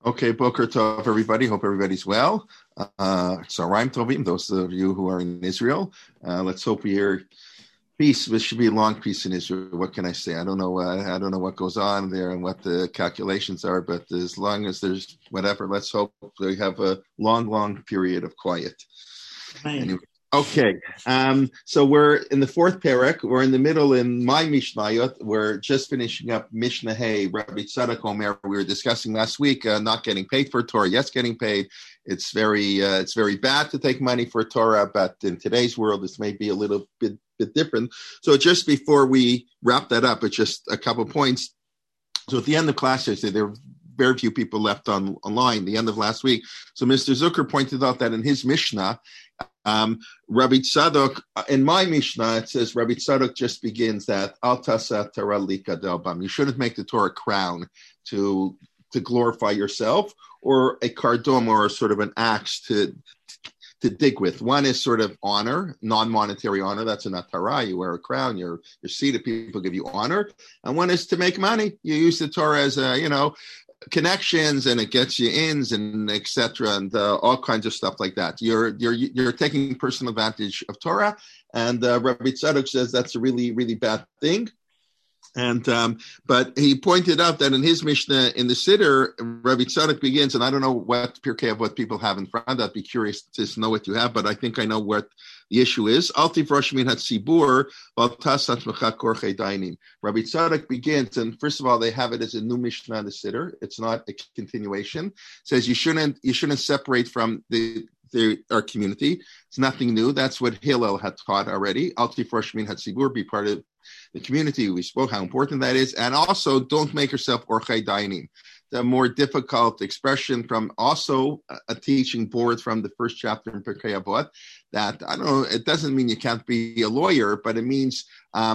Okay, Boker Tov, everybody. Hope everybody's well. Tzarayim Tovim, those of you who are in Israel. Let's hope we hear peace. This should be a long peace in Israel. What can I say? I don't know. I don't know what goes on there and what the calculations are, but as long as there's whatever, let's hope we have a long period of quiet. Anyway. Okay, so we're in the fourth parak. We're in the middle in my Mishnayot. We're just finishing up Mishnah Hey, Rabbi Tzadok Omer. We were discussing last week not getting paid for Torah. Yes, getting paid. It's very bad to take money for Torah, but in today's world, this may be a little bit different. So just before we wrap that up, it's just a couple points. So at the end of class yesterday, there were very few people left online. The end of last week. So Mr. Zucker pointed out that in his Mishnah. Rabbi Tzadok, in my Mishnah, it says Rabbi Tzadok just begins that Al Tasa Torah Likadel. You shouldn't make the Torah a crown to glorify yourself, or a kardom, or sort of an axe to dig with. One is sort of honor, non-monetary honor. That's an atara. You wear a crown. You're seated. People give you honor. And one is to make money. You use the Torah as connections, and it gets you ins and etc. and all kinds of stuff like that. You're taking personal advantage of Torah, and Rabbi Tzadok says that's a really bad thing. And but he pointed out that in his Mishnah in the Siddur, Rabbi Tzadok begins, and I don't know what Pirkei Avot people have in front. I'd be curious to know what you have, but I think I know what the issue is. Altif Rosh Min HaTzibur Valtasat Mechak Korchei Dainim. Rabbi Tzadok begins, and first of all, they have it as a new Mishnah in the Siddur. It's not a continuation. It says you shouldn't separate from our community. It's nothing new. That's what Hillel had taught already. Altif Rosh Min HaTzibur, be part of the community. We spoke how important that is. And also, don't make yourself orchei dainim. The more difficult expression from also a teaching board from the first chapter in Pirkei Avot, that, I don't know, it doesn't mean you can't be a lawyer, but it means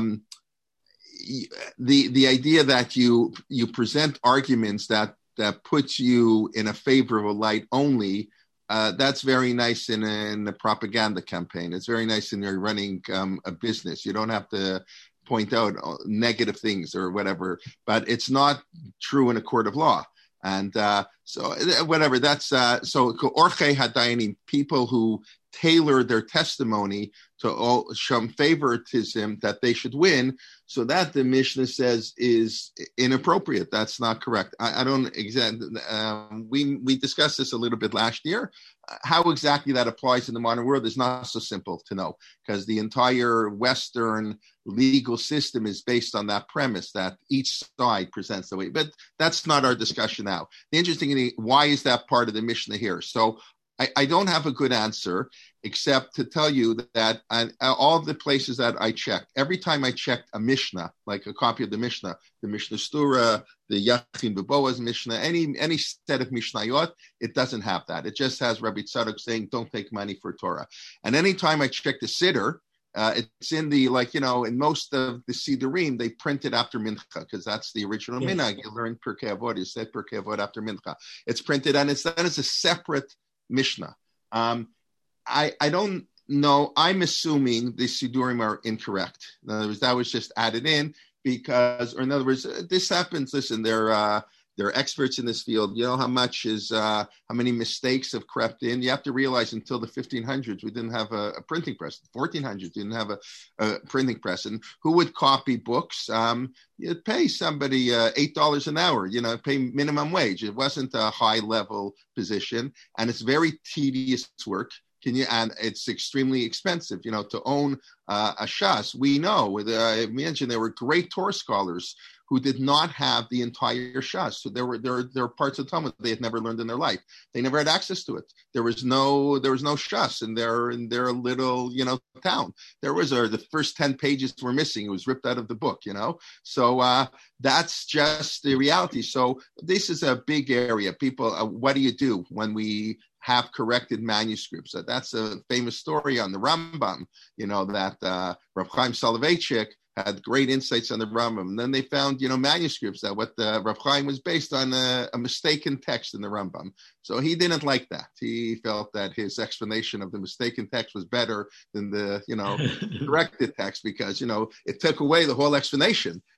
the idea that you present arguments that puts you in a favorable light only. That's very nice in a propaganda campaign. It's very nice when you're running a business. You don't have to point out negative things or whatever, but it's not true in a court of law. And so whatever, that's so orchei hadayanim, people who tailor their testimony to some favoritism that they should win, so that the Mishnah says is inappropriate. That's not correct. I don't we discussed this a little bit last year. How exactly that applies in the modern world is not so simple to know, because the entire Western legal system is based on that premise that each side presents the way. But that's not our discussion now. The interesting thing, why is that part of the Mishnah here? So I don't have a good answer, except to tell you that all the places that I checked, every time I checked a Mishnah, like a copy of the Mishnah Stura, the Yachin B'Boaz Mishnah, any set of Mishnayot, it doesn't have that. It just has Rabbi Tzadok saying, don't take money for Torah. And anytime I checked the Siddur, it's in the, in most of the Siddurim, they print it after Mincha, because that's the original Minhag. You learn Pirkei Avot, you said Pirkei Avot after Mincha. It's printed, and it's a separate Mishnah. I don't know. I'm assuming the Siddurim are incorrect. In other words, that was just added in because, or in other words, this happens. Listen, they're experts in this field. You know how many mistakes have crept in. You have to realize until the 1500s, we didn't have a printing press. 1400s, didn't have a printing press. And who would copy books? You'd pay somebody $8 an hour, pay minimum wage. It wasn't a high level position, and it's very tedious work. And it's extremely expensive, to own a shas. We know, I mentioned there were great Torah scholars who did not have the entire shas. So there were parts of Talmud they had never learned in their life. They never had access to it. There was no shas in their little, town. The first 10 pages were missing. It was ripped out of the book, So that's just the reality. So this is a big area. People, what do you do when we have corrected manuscripts? That's a famous story on the Rambam, that Rav Chaim Soloveitchik had great insights on the Rambam. And then they found, manuscripts that what the Rav Chaim was based on a mistaken text in the Rambam. So he didn't like that. He felt that his explanation of the mistaken text was better than the, corrected text because, it took away the whole explanation.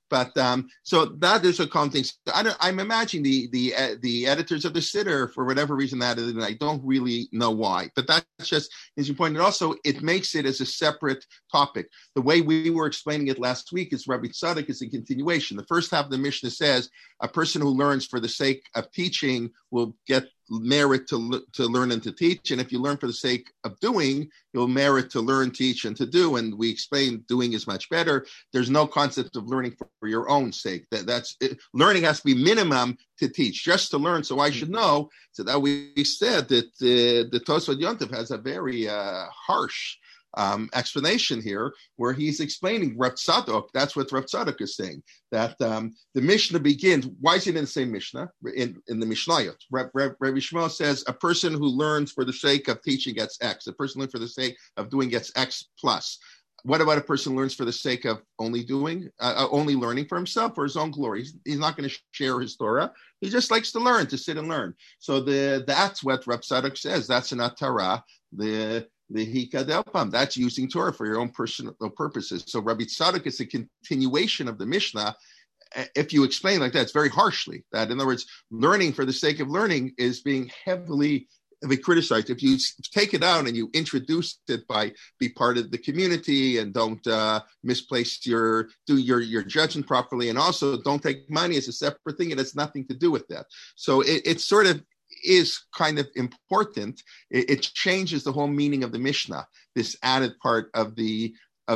But so that is a common thing. So I'm imagining the editors of the Siddur, for whatever reason, added it, and I don't really know why. But that's just, as you pointed, also it makes it as a separate topic. The way we were explaining it last week is Rabbi Tzadok is a continuation. The first half of the Mishnah says a person who learns for the sake of teaching will get merit to learn and to teach, and if you learn for the sake of doing, you'll merit to learn, teach, and to do. And we explained doing is much better. There's no concept of learning for your own sake. That's it. Learning has to be minimum to teach, just to learn. So I should know. So that we said that the Tosfot Yontif has a very harsh explanation here, where he's explaining Rav Tzadok. That's what Rav Tzadok is saying, that the Mishnah begins. Why is it in the same Mishnah? In the Mishnayot, Rabbi Shmuel says a person who learns for the sake of teaching gets X. A person learns for the sake of doing gets X plus. What about a person who learns for the sake of only learning for himself, for his own glory? He's not going to share his Torah. He just likes to learn, to sit and learn. So that's what Rav Tzadok says. That's an atara. The Hikadelpam, that's using Torah for your own personal purposes. So Rabbi Tzadok is a continuation of the Mishnah. If you explain like that, it's very harshly. That, in other words, learning for the sake of learning is being heavily criticized. If you take it out and you introduce it by be part of the community and don't misplace do your judgment properly, and also don't take money as a separate thing, it has nothing to do with that. So it sort of is kind of important. It changes the whole meaning of the Mishnah, this added part of the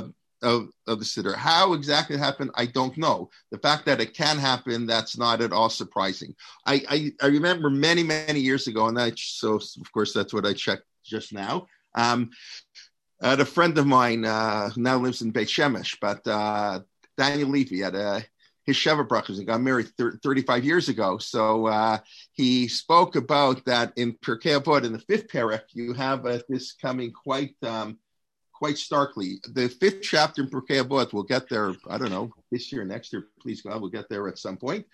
Siddur. How exactly it happened, I don't know. The fact that it can happen, that's not at all surprising. I remember many, many years ago, so of course that's what I checked just now. I had a friend of mine who now lives in Beit Shemesh, but Daniel Levy had his Sheva Brachos and got married 35 years ago. So he spoke about that in Pirkei Avot, in the fifth parak. You have this coming quite starkly. The fifth chapter in Pirkei Avot, we'll get there, I don't know, this year, next year, please God, we'll get there at some point.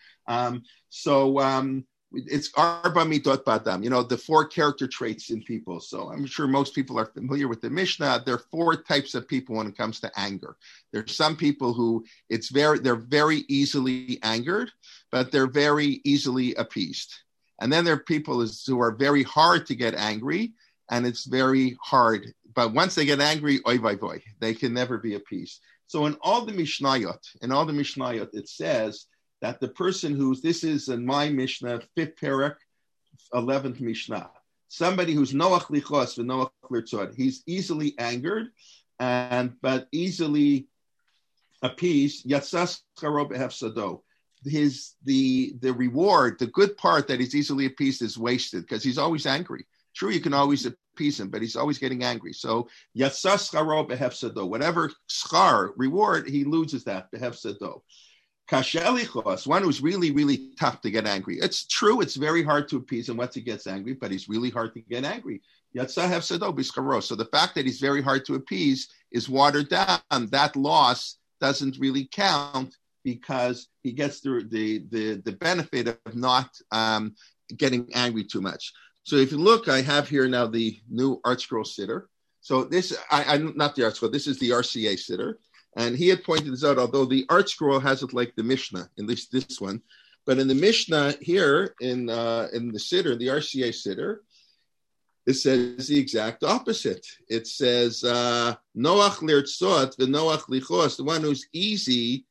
It's Arba Mitot Badam, the four character traits in people. So I'm sure most people are familiar with the Mishnah. There are four types of people when it comes to anger. There's some people who they're very easily angered, but they're very easily appeased. And then there are people who are very hard to get angry, and it's very hard. But once they get angry, oy vay vay, they can never be appeased. So in all the Mishnayot, it says that the person this is in my Mishnah, 5th parak, 11th Mishnah, somebody who's noach lichos v'noach lirtzot, he's easily angered, but easily appeased, yatzas charo behefsado. The reward, the good part that he's easily appeased is wasted, because he's always angry. True, you can always appease him, but he's always getting angry. So yatzas charo behefsado, whatever schar, reward, he loses that, behefsado. Kashelichos, one who's really, really tough to get angry. It's true, it's very hard to appease him once he gets angry, but he's really hard to get angry. Yatzah hefsado b'scharo. So the fact that he's very hard to appease is watered down. That loss doesn't really count, because he gets the benefit of not getting angry too much. So if you look, I have here now the new ArtScroll Siddur. So this, I'm not the ArtScroll, this is the RCA Siddur. And he had pointed this out, although the ArtScroll has it like the Mishnah, at least this one. But in the Mishnah here, in the Siddur, the RCA Siddur, it says the exact opposite. It says, Noach lirtzot v'noach lichos, the one who's easily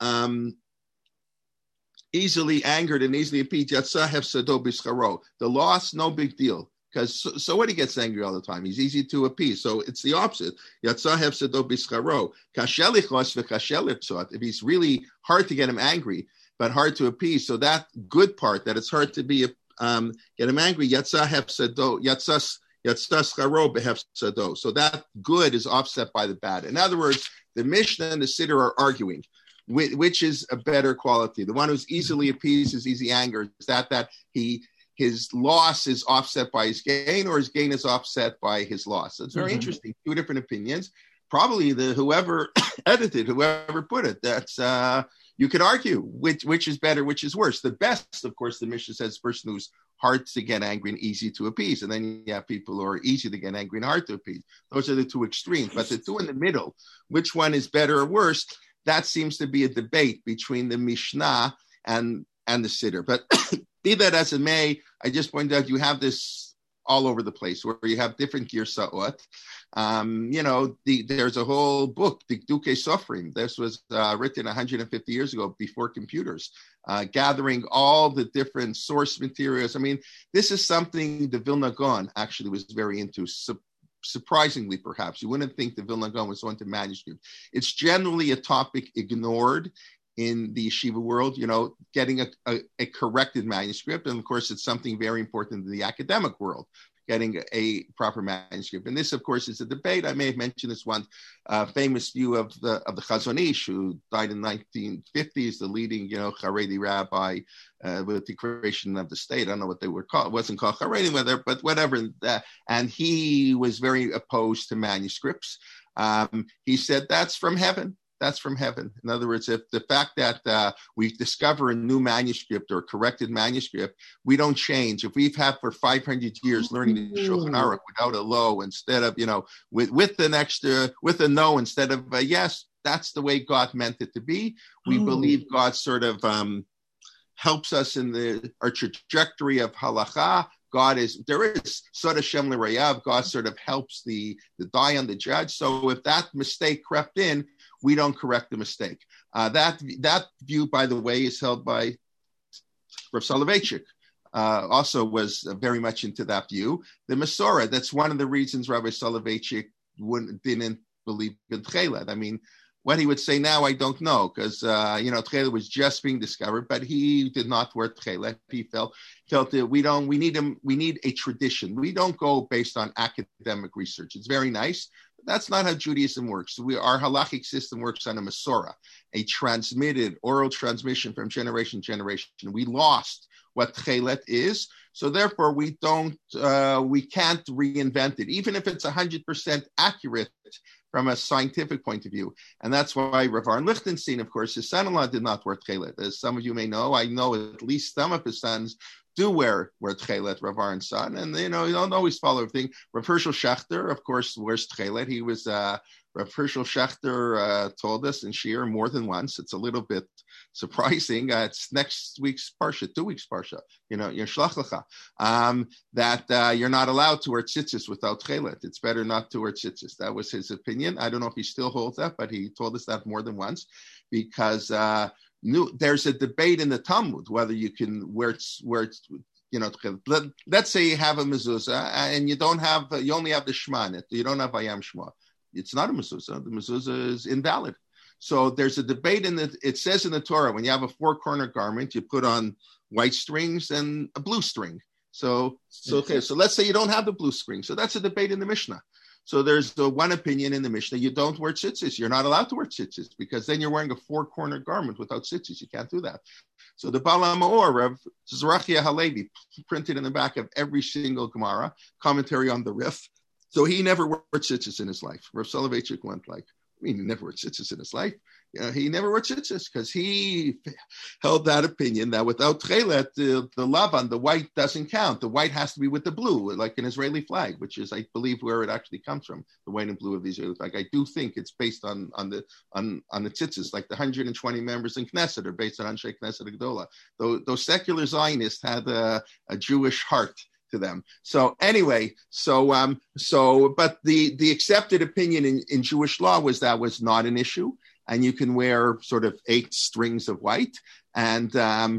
angered and easily appeased, yatzah hefsado b'scharo. The loss, no big deal. Because so what, he gets angry all the time. He's easy to appease. So it's the opposite. Yatzah hefsado b'scharo. Kashelichos v'kashelitzot. If he's really hard to get him angry, but hard to appease. So that good part, that it's hard to get him angry, yatzah hefsado, yatzah scharo behefsado. So that good is offset by the bad. In other words, the Mishnah and the Siddur are arguing which is a better quality. The one who's easily appeased, is easy anger, is that his loss is offset by his gain, or his gain is offset by his loss. So it's very interesting. Two different opinions. Probably whoever put it, that's you could argue which is better, which is worse. The best, of course, the Mishnah says, person who's hard to get angry and easy to appease. And then you have people who are easy to get angry and hard to appease. Those are the two extremes. But the two in the middle, which one is better or worse? that seems to be a debate between the Mishnah and the Siddur. But be that as it may, I just pointed out you have this all over the place where you have different Girsa'ot. There's a whole book, the Duke Sofrim. This was written 150 years ago before computers, gathering all the different source materials. I mean, this is something the Vilna Gaon actually was very into. Surprisingly, perhaps, you wouldn't think the Vilna Gaon was into manuscript. It's generally a topic ignored in the yeshiva world, getting a corrected manuscript. And of course, it's something very important in the academic world, getting a proper manuscript. And this, of course, is a debate. I may have mentioned this one famous view of the Chazon Ish, who died in the 1950s, the leading, Haredi rabbi with the creation of the state. I don't know what they were called. It wasn't called Haredi, but whatever. And he was very opposed to manuscripts. He said, that's from heaven. That's from heaven. In other words, if the fact that we discover a new manuscript or corrected manuscript, we don't change. If we've had for 500 years learning the Shulchan Aruch without a lo instead of, with a no instead of a yes, that's the way God meant it to be. We believe God sort of helps us in our trajectory of halacha. There is Sod Hashem L'Rayav. God sort of helps the dayan, the judge. So if that mistake crept in, we don't correct the mistake. That view, by the way, is held by Rav Soloveitchik. Also was very much into that view. The Masorah, that's one of the reasons Rabbi Soloveitchik didn't believe in Tchelet. I mean, what he would say now, I don't know, because Tchelet was just being discovered, but he did not wear Tchelet. He felt that we need a tradition. We don't go based on academic research. It's very nice. That's not how Judaism works. Our halachic system works on a Masorah, a transmitted oral transmission from generation to generation. We lost what Tchelet is, so therefore we can't reinvent it, even if it's 100% accurate from a scientific point of view. And that's why Rav Aaron Lichtenstein, of course, his son-in-law did not wear Tchelet. As some of you may know, I know at least some of his sons do wear Tchelet, Rav Aaron's son, and you don't always follow everything. Rav Hershel Schachter, of course, wears Tchelet. He was Rav Hershel Schachter told us in Shir more than once. It's a little bit surprising. It's next week's parsha, 2 weeks parsha. Yishlach Lecha, that you're not allowed to wear tzitzis without Tchelet. It's better not to wear tzitzis. That was his opinion. I don't know if he still holds that, but he told us that more than once because. There's a debate in the Talmud whether you can let's say you have a mezuzah and you only have the shema in it. You don't have Vayam Shema. It's not a mezuzah. The mezuzah is invalid. So there's a debate it says in the Torah, when you have a 4-corner garment, you put on white strings and a blue string. So let's say you don't have the blue string. So that's a debate in the Mishnah. So there's the one opinion in the Mishnah, you don't wear tzitzis. You're not allowed to wear tzitzis because then you're wearing a 4-corner garment without tzitzis. You can't do that. So the Baal HaMaor of Zerachia Halevi printed in the back of every single Gemara, commentary on the Rif. So he never wore tzitzis in his life. Rav Soloveitchik went he never wore tzitzis in his life. He never wore tzitzis because he held that opinion that without Tchelet, the lavan, the white doesn't count. The white has to be with the blue, like an Israeli flag, which is, I believe, where it actually comes from, the white and blue of the Israeli flag. I do think it's based on the tzitzis, like the 120 members in Knesset are based on Anshe Knesset Gedola. Those secular Zionists had a Jewish heart to them. So anyway, but the accepted opinion in Jewish law was that was not an issue. And you can wear sort of 8 strings of white. But Rav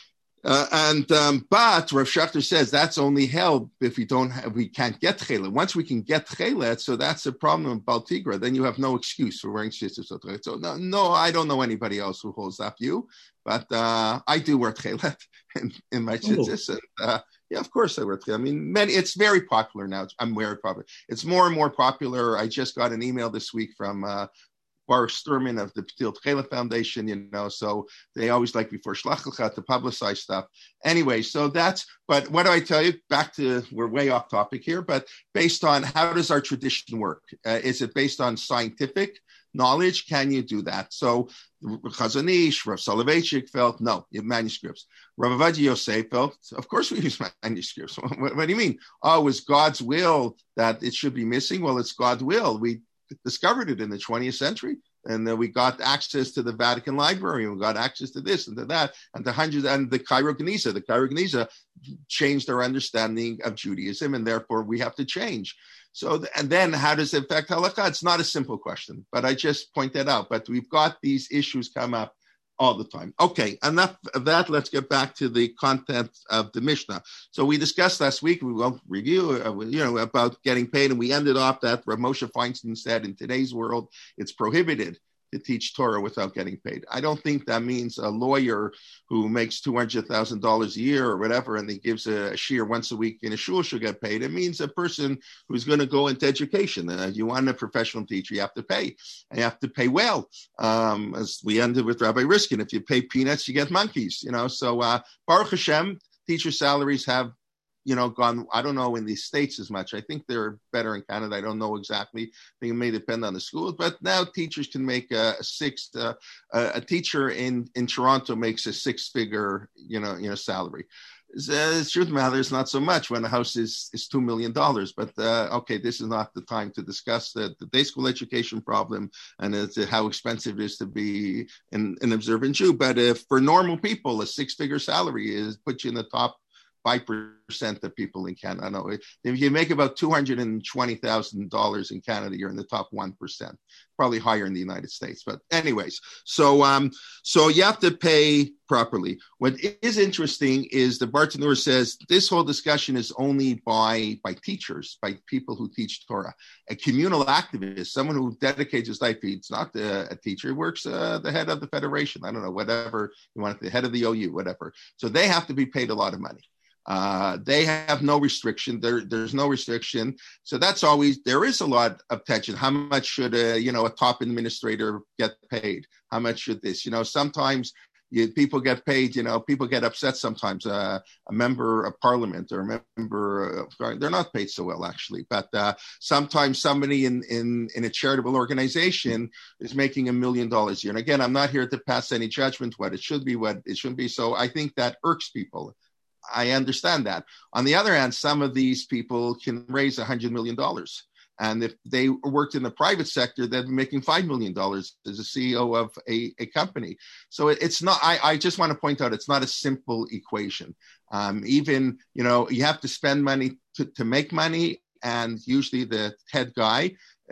Schachter says that's only held if we can't get Tchelet. Once we can get Tchelet, so that's a problem of Baal Tigra, then you have no excuse for wearing tzitzis. So no, I don't know anybody else who holds that view, but I do wear Tchelet in my tzitzis. And, yeah, of course I wear Tchelet. I mean, it's very popular now. I'm very popular. It's more and more popular. I just got an email this week from Baruch Sturman of the Ptil Tchelet Foundation, so they always like before Shlach Lecha to publicize stuff. Anyway, but what do I tell you? We're way off topic here, but based on how does our tradition work? Is it based on scientific knowledge? Can you do that? So Chazon Ish, Rav Soloveitchik felt, no, you have manuscripts. Rav Ovadia Yosef felt, of course we use manuscripts. What do you mean? Oh, it was God's will that it should be missing? Well, it's God's will. We discovered it in the 20th century. And then we got access to the Vatican Library, and we got access to this and to that, and to hundreds, and the Cairo Geniza. The Cairo Geniza changed our understanding of Judaism, and therefore we have to change. So, and then how does it affect halakha? It's not a simple question, but I just point that out. But we've got these issues come up all the time. Okay, enough of that. Let's get back to the content of the Mishnah. So we discussed last week, we won't review, about getting paid, and we ended off that Rav Moshe Feinstein said in today's world, it's prohibited to teach Torah without getting paid. I don't think that means a lawyer who makes $200,000 a year or whatever, and he gives a shiur once a week in a shul should get paid. It means a person who's going to go into education. You want a professional teacher, you have to pay. And you have to pay well. As we ended with Rabbi Riskin, if you pay peanuts, you get monkeys. So Baruch Hashem, teacher salaries have gone, I don't know in the States as much. I think they're better in Canada. I don't know exactly. I think it may depend on the schools, but now teachers can make a teacher in Toronto makes a six-figure, salary. The truth of the matter is not so much when the house is $2 million, but okay, this is not the time to discuss the day school education problem and how expensive it is to be an observant Jew. But if for normal people, a six-figure salary puts you in the top 5% of people in Canada. No, if you make about $220,000 in Canada, you're in the top 1%, probably higher in the United States. But anyways, so you have to pay properly. What is interesting is the Bartanura says this whole discussion is only by teachers, by people who teach Torah. A communal activist, someone who dedicates his life, he's not a teacher, works the head of the federation, I don't know, whatever you want, the head of the OU, whatever. So they have to be paid a lot of money. They have no restriction. There's no restriction. So that's always, there is a lot of tension. How much should a top administrator get paid? How much should this? Sometimes people get paid, people get upset sometimes. A member of parliament or a member, they're not paid so well actually, but sometimes somebody in a charitable organization is making $1 million a year. And again, I'm not here to pass any judgment what it should be, what it shouldn't be. So I think that irks people. I understand that. On the other hand, some of these people can raise $100 million. And if they worked in the private sector, they'd be making $5 million as a CEO of a company. So it's not, I just want to point out, it's not a simple equation. You have to spend money to make money. And usually the head guy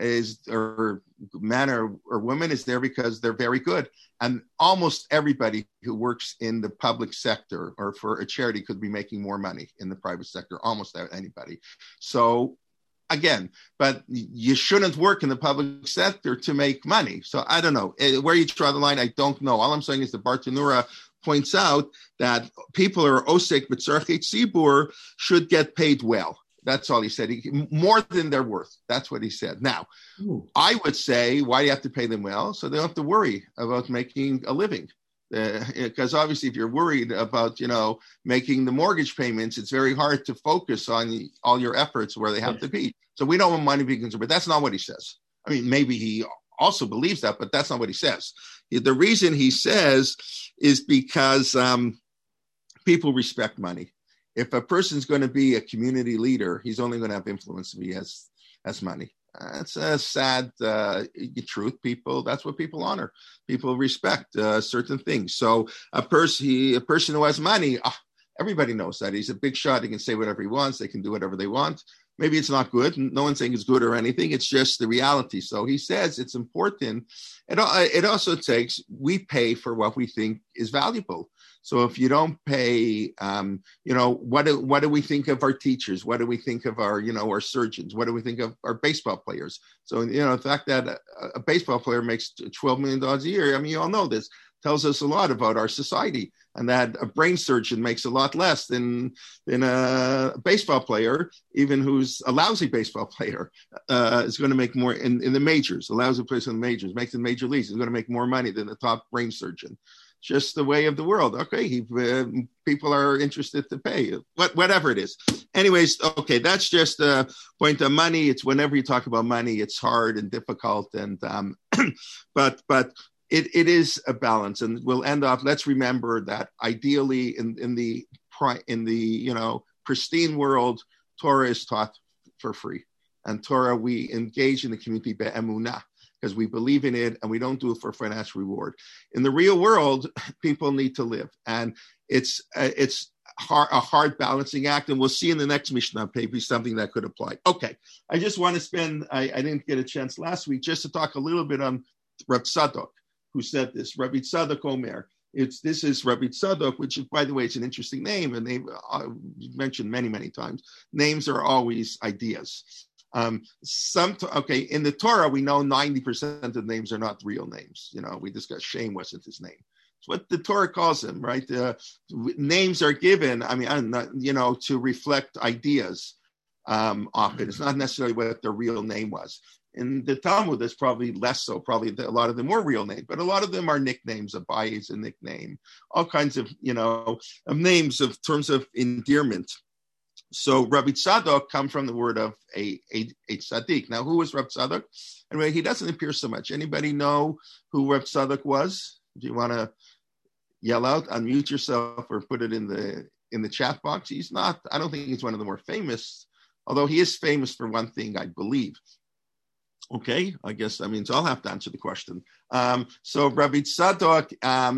or man or woman is there because they're very good. And almost everybody who works in the public sector or for a charity could be making more money in the private sector, almost anybody. So again, but you shouldn't work in the public sector to make money. So I don't know. Where you draw the line, I don't know. All I'm saying is the Bartanura points out that people who are osek b'tzarchei tzibur should get paid well. That's all he said. More than they're worth. That's what he said. Now, I would say, why do you have to pay them well? So they don't have to worry about making a living. Because obviously, if you're worried about, making the mortgage payments, it's very hard to focus on all your efforts where they have to be. So we don't want money being consumed, but that's not what he says. I mean, maybe he also believes that, but that's not what he says. The reason he says is because people respect money. If a person's going to be a community leader, he's only going to have influence if he has money. That's a sad truth. That's what people honor. People respect certain things. So a person who has money, everybody knows that. He's a big shot. He can say whatever he wants. They can do whatever they want. Maybe it's not good. No one's saying it's good or anything. It's just the reality. So he says it's important. It also takes, we pay for what we think is valuable. So if you don't pay, what do we think of our teachers? What do we think of our, our surgeons? What do we think of our baseball players? So, the fact that a baseball player makes $12 million a year, I mean, you all know this, tells us a lot about our society, and that a brain surgeon makes a lot less than a baseball player, even who's a lousy baseball player, is going to make more in the majors. A lousy player in the majors, makes in major leagues, is going to make more money than the top brain surgeon. Just the way of the world. Okay, people are interested to pay, whatever it is. Anyways, okay, that's just a point of money. It's whenever you talk about money, it's hard and difficult, and but it is a balance. And we'll end off. Let's remember that ideally, in the pristine world, Torah is taught for free, and Torah we engage in the community be'emunah. because we believe in it and we don't do it for financial reward. In the real world, people need to live, and it's a hard balancing act, and we'll see in the next Mishnah maybe something that could apply. Okay, I just want to spend, I didn't get a chance last week just to talk a little bit on Reb Tzadok, who said this, Rabbi Tzadok Omer. This is Rabbi Tzadok, which, by the way, it's an interesting name, and they've mentioned many, many times. Names are always ideas. In the Torah, we know 90% of the names are not real names. We discussed Shem wasn't his name. It's what the Torah calls him, right? Names are given, to reflect ideas often. It's not necessarily what their real name was. In the Talmud, there's probably less so. Probably a lot of them were real names, but a lot of them are nicknames. Abaye is a nickname. All kinds of, names of terms of endearment. So Rabbi Tzadok come from the word of a tzaddik. Now, who was Rabbi Tzadok? Anyway, he doesn't appear so much. Anybody know who Rabbi Tzadok was? Do you want to yell out, unmute yourself, or put it in the chat box? He's not. I don't think he's one of the more famous, although he is famous for one thing, I believe. Okay, I guess that means I'll have to answer the question. So Rabbi Tzadok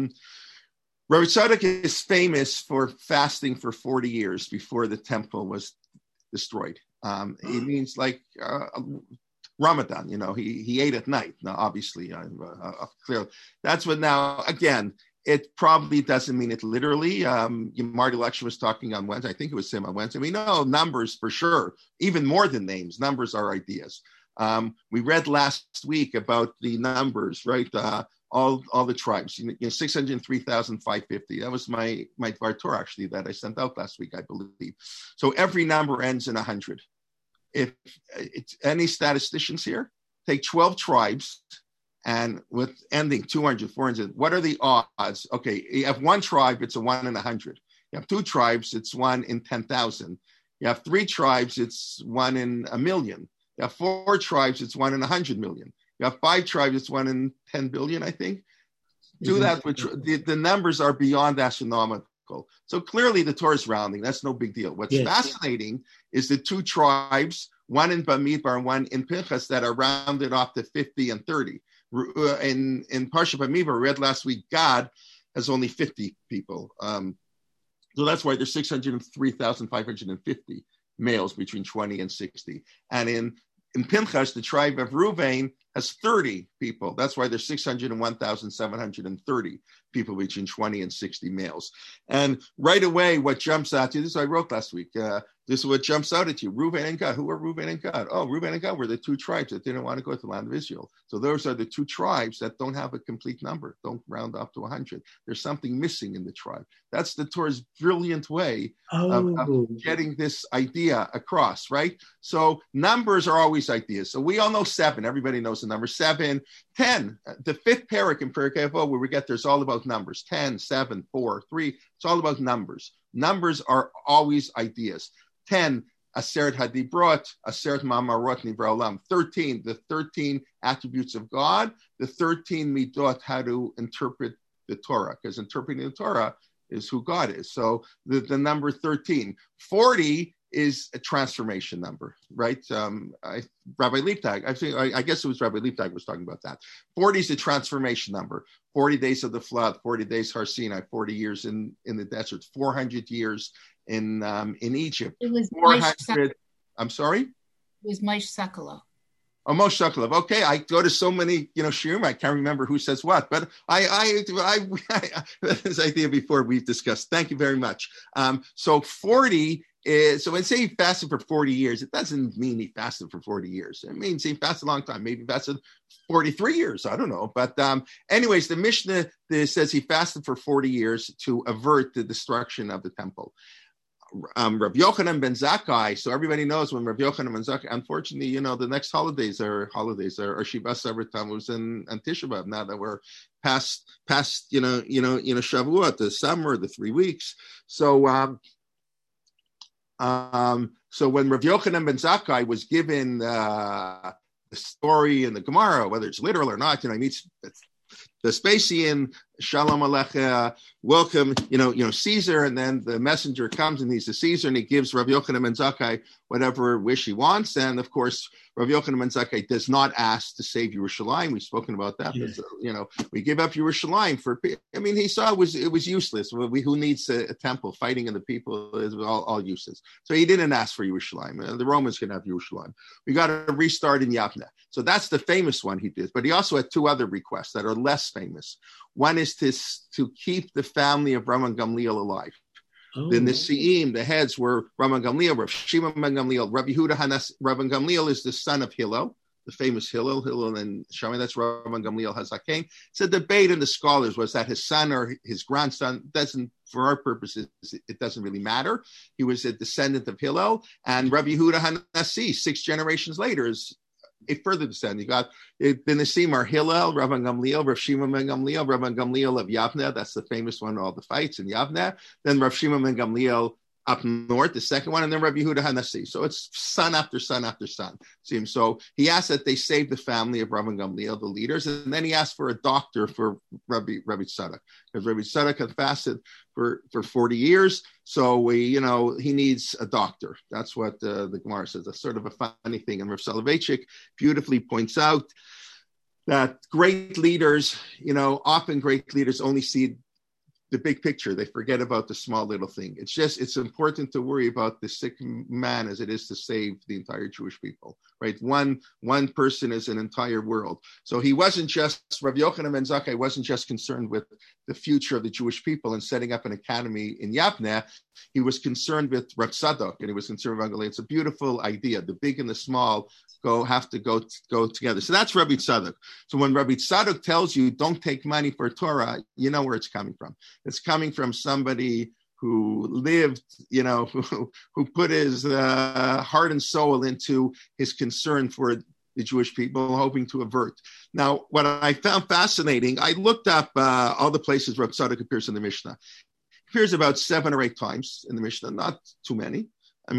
is famous for fasting for 40 years before the temple was destroyed. It means like Ramadan, he ate at night. Now, obviously, clearly. That's what now, again, it probably doesn't mean it literally. Marty Lecture was talking on Wednesday. I think it was him on Wednesday. We know numbers for sure, even more than names. Numbers are ideas. We read last week about the numbers, right? All the tribes, 603,550. That was my Dvar Torah, actually, that I sent out last week, I believe. So every number ends in 100. If it's any statisticians here, take 12 tribes and with ending 200, 400, what are the odds? Okay, you have one tribe, it's a 1 in 100. You have two tribes, it's 1 in 10,000. You have three tribes, it's 1 in a million. You have four tribes, it's 1 in 100 million. You have five tribes, it's 1 in 10 billion, I think. Do that, which the numbers are beyond astronomical. So clearly the Torah is rounding. That's no big deal. What's fascinating is the two tribes, one in Bamidbar and one in Pinchas, that are rounded off to 50 and 30. In Parsha Bamidbar, we read last week, God has only 50 people. So that's why there's 603,550 males between 20 and 60. And in Pinchas, the tribe of Reuven has 30 people. That's why there's 601,730 people between 20 and 60 males. And right away, what jumps out to you, this is what I wrote last week, this is what jumps out at you. Reuven and Gad. Who are Reuven and Gad? Oh, Reuven and Gad were the two tribes that didn't want to go to the land of Israel. So those are the two tribes that don't have a complete number, don't round up to 100. There's something missing in the tribe. That's the Torah's brilliant way of getting this idea across, right? So numbers are always ideas. So we all know 7. Everybody knows the number 7. 10, the fifth parak in Perikei Avot, where we get there's all about numbers. 10, 7, 4, 3. It's all about numbers. Numbers are always ideas. 10, Aseret Hadibrot, Aseret Ma'amarot Nivra Olam. 13, the 13 attributes of God. The 13 midot, how to interpret the Torah, because interpreting the Torah is who God is. So the number 13. 40 is a transformation number, right? Rabbi Liebtag, I guess it was Rabbi Liebtag was talking about that. 40 is a transformation number. 40 days of the flood, 40 days Har Sinai, 40 years in the desert, 400 years in Egypt. It was 400. I'm sorry? It was Moshe Sokolov. Oh, Moshe Sokolov. Okay, I go to so many, shiurim, I can't remember who says what, but I this idea before we've discussed. Thank you very much. So 40 is, so when say he fasted for 40 years, it doesn't mean he fasted for 40 years. It means he fasted a long time. Maybe he fasted 43 years. I don't know. But anyways, the Mishnah says he fasted for 40 years to avert the destruction of the temple. Rabbi Yochanan ben Zakkai, so everybody knows when Rabbi Yochanan ben Zakkai, unfortunately, the next holidays are Shiva Sever Tammuz and Tisha B'Av. Now that we're past Shavuot, the summer, the 3 weeks. So when Rabbi Yochanan ben Zakkai was given the story in the Gemara, whether it's literal or not, he meets Vespasian, Shalom Aleichem, welcome, Caesar, and then the messenger comes and he's the Caesar, and he gives Rabbi Yochanan ben Zakkai whatever wish he wants, and of course, Rabbi Yochanan ben Zakkai does not ask to save Yerushalayim. We've spoken about that. Yeah. We gave up Yerushalayim he saw it was useless. Who needs a temple? Fighting in the people is all useless. So he didn't ask for Yerushalayim. The Romans can have Yerushalayim. We got to restart in Yavne. So that's the famous one he did. But he also had two other requests that are less famous. One is to keep the family of Rabban Gamliel alive. Oh. The Nesi'im, the heads were Rabban Gamliel, Rav Shimon ben Gamliel, Rabbi Yehuda Hanas. Rabban Gamliel is the son of Hillel, the famous Hillel and Shammai. That's Rabban Gamliel Hazaken. It's a debate in the scholars, was that his son or his grandson? Doesn't, for our purposes, it doesn't really matter. He was a descendant of Hillel, and Rabbi Yehuda Hanasi, 6 generations later, is a further descent. You got the Nesim are Hillel, Rabban Gamliel, Rav Shimon ben Gamliel, Rabban Gamliel of Yavne. That's the famous one, all the fights in Yavne. Then Rav Shimon ben Gamliel up north, the second one, and then Rabbi Yehuda Hanasi. So it's son after son after son. So he asked that they save the family of Rabban Gamliel, the leaders, and then he asked for a doctor for Rabbi Tzadok, because Rabbi Tzadok had fasted for 40 years. So he needs a doctor. That's what the Gemara says. That's sort of a funny thing. And Rav Soloveitchik beautifully points out that great leaders, often great leaders only see the big picture. They forget about the small little thing. It's important to worry about the sick man as it is to save the entire Jewish people, right? One person is an entire world. So he wasn't just, Rabbi Yochanan ben Zakkai wasn't just concerned with the future of the Jewish people and setting up an academy in Yavne. He was concerned with Rav Tzadok, and he was concerned with It's a beautiful idea. The big and the small have to go together. So that's Rabbi Tzadok. So when Rabbi Tzadok tells you don't take money for Torah, you know where it's coming from. It's coming from somebody who lived, who put his heart and soul into his concern for the Jewish people, hoping to avert. Now, what I found fascinating, I looked up all the places Rabbi Tzadok appears in the Mishnah. He appears about 7 or 8 times in the Mishnah, not too many.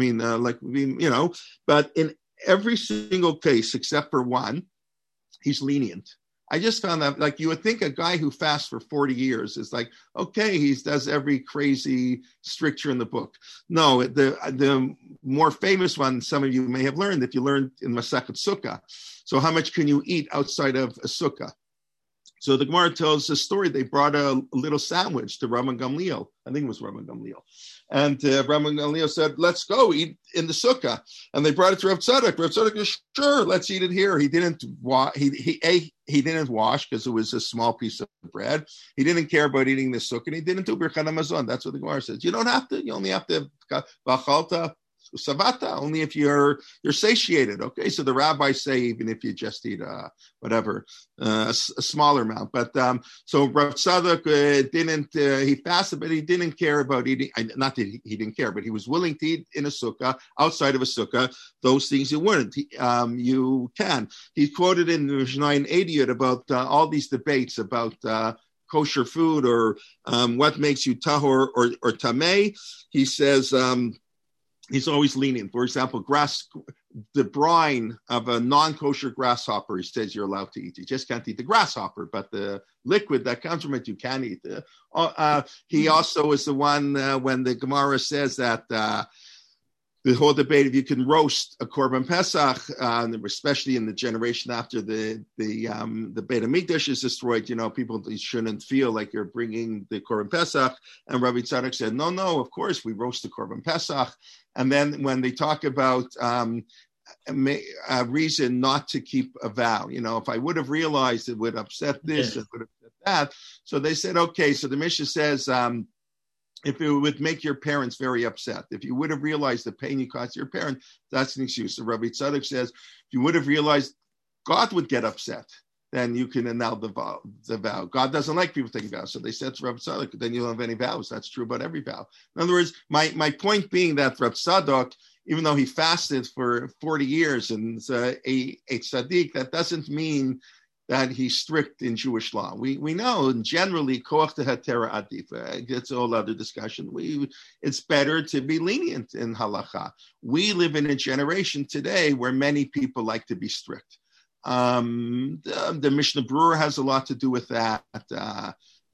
But in every single case, except for one, he's lenient. I just found that, you would think a guy who fasts for 40 years is okay, he does every crazy stricture in the book. No, the more famous one, some of you may have learned, if you learned in Masechet Sukkah. So how much can you eat outside of a sukkah? So the Gemara tells a story. They brought a little sandwich to Rabban Gamliel. I think it was Rabban Gamliel. And Rabban Gamliel said, let's go eat in the sukkah. And they brought it to Rav Tzadok. Rav Tzadok said, sure, let's eat it here. He didn't he didn't wash because it was a small piece of bread. He didn't care about eating the sukkah. And he didn't do Birkat Hamazon. That's what the Gemara says. You don't have to. You only have to V'achalta Savata, only if you're satiated. Okay, so the rabbis say even if you just eat a smaller amount. But so Rav Tzadok he fasted, but he didn't care about eating. Not that he didn't care, but he was willing to eat in a sukkah, outside of a sukkah, those things you wouldn't. You can. He quoted in the Mishnah in Eidiot about all these debates about kosher food or what makes you tahor or tameh. He says. He's always lenient. For example, the brine of a non-kosher grasshopper, he says you're allowed to eat. You just can't eat the grasshopper, but the liquid that comes from it, you can eat. He also is the one when the Gemara says that the whole debate if you can roast a Korban Pesach, especially in the generation after the Beit HaMikdash is destroyed, people shouldn't feel like you're bringing the Korban Pesach. And Rabbi Tzadok said, no, of course we roast the Korban Pesach. And then when they talk about a reason not to keep a vow, if I would have realized it would upset this, it would upset that. So they said, okay, so the Mishnah says, if it would make your parents very upset, if you would have realized the pain you caused your parent, that's an excuse. So Rabbi Tzadok says, if you would have realized God would get upset, then you can annul the vow. God doesn't like people taking vows. So they said to Rabbi Tzadok, then you don't have any vows. That's true about every vow. In other words, my point being that Rabbi Tzadok, even though he fasted for 40 years and is a tzaddik, that doesn't mean that he's strict in Jewish law. We know, and generally, koach tehatera adif. It's a whole other discussion. It's better to be lenient in halacha. We live in a generation today where many people like to be strict. The Mishnah Berurah has a lot to do with that.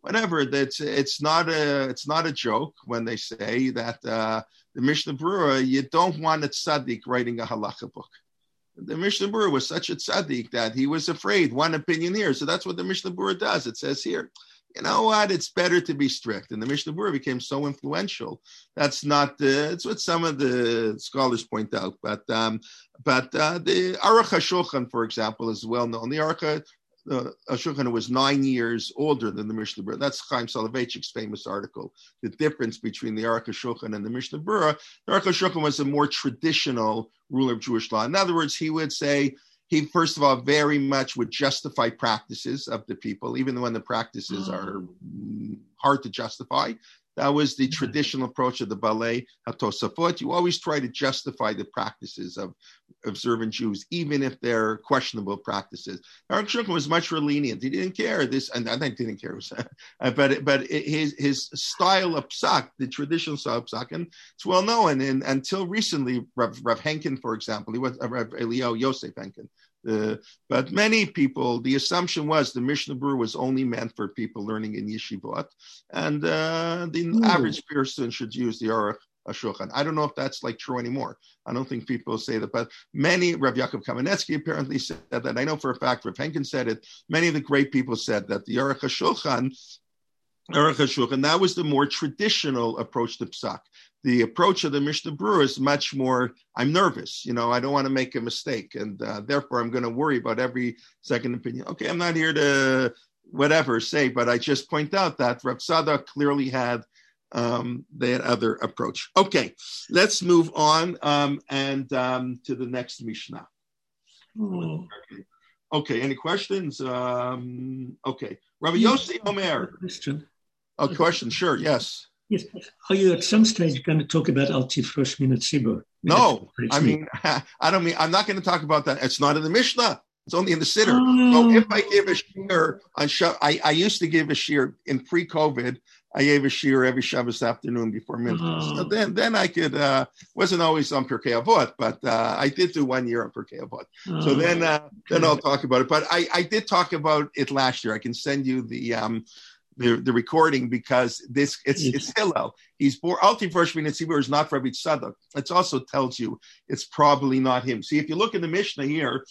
whatever. It's not a joke when they say that the Mishnah Berurah, you don't want a tzaddik writing a halacha book. The Mishnah Berurah was such a tzaddik that he was afraid, one opinion here. So that's what the Mishnah Berurah does. It says here, you know what? It's better to be strict. And the Mishnah Berurah became so influential. That's not. It's what some of the scholars point out. But the Aruch HaShulchan, for example, is well known. The Aruch HaShulchan was 9 years older than the Mishnah Berurah. That's Chaim Soloveitchik's famous article. The difference between the Aruch HaShulchan and the Mishnah Berurah. The Aruch HaShulchan was a more traditional ruler of Jewish law. In other words, he would say. He, first of all, very much would justify practices of the people, even when the practices are hard to justify. That was the traditional approach of the Balei HaTosafot. You always try to justify the practices of observant Jews, even if they're questionable practices. Aruch HaShulchan was much more lenient. He didn't care this, and I think he didn't care, but his style of psak, the traditional style of psak, and it's well known. And until recently, Rav Henkin, for example, he was Rav Eliyahu Yosef Henkin. But many people, the assumption was the Mishnah Berurah was only meant for people learning in yeshivot, and the average person should use the Aruch HaShulchan. I don't know if that's like true anymore. I don't think people say that, but many, Rav Yaakov Kamenetsky apparently said that. I know for a fact Rav Henkin said it. Many of the great people said that the Aruch HaShulchan, that was the more traditional approach to psak. The approach of the Mishnah Berurah is much more, I'm nervous, I don't want to make a mistake, and therefore I'm going to worry about every second opinion. Okay, I'm not here to whatever say, but I just point out that Rav Tzadok clearly had that other approach. Okay, let's move on and to the next Mishnah. Okay, any questions? Okay, Rabbi Yossi Omer. Question. Oh, question, sure, yes. Yes. Are you at some stage going to talk about Al Tifrosh Min HaTzibur? No, I'm not going to talk about that. It's not in the Mishnah. It's only in the Siddur. Oh. So if I give a shiur on I used to give a shiur in pre-COVID. I gave a shiur every Shabbos afternoon before mincha. So then I could, wasn't always on Pirkei Avot, but I did do 1 year on Pirkei Avot. So then I'll talk about it. But I did talk about it last year. I can send you the recording because it's Hillel. He's born. Al Tifrosh Min HaTzibur is not for Rabbi Tzadok. It also tells you it's probably not him. See, if you look in the Mishnah here,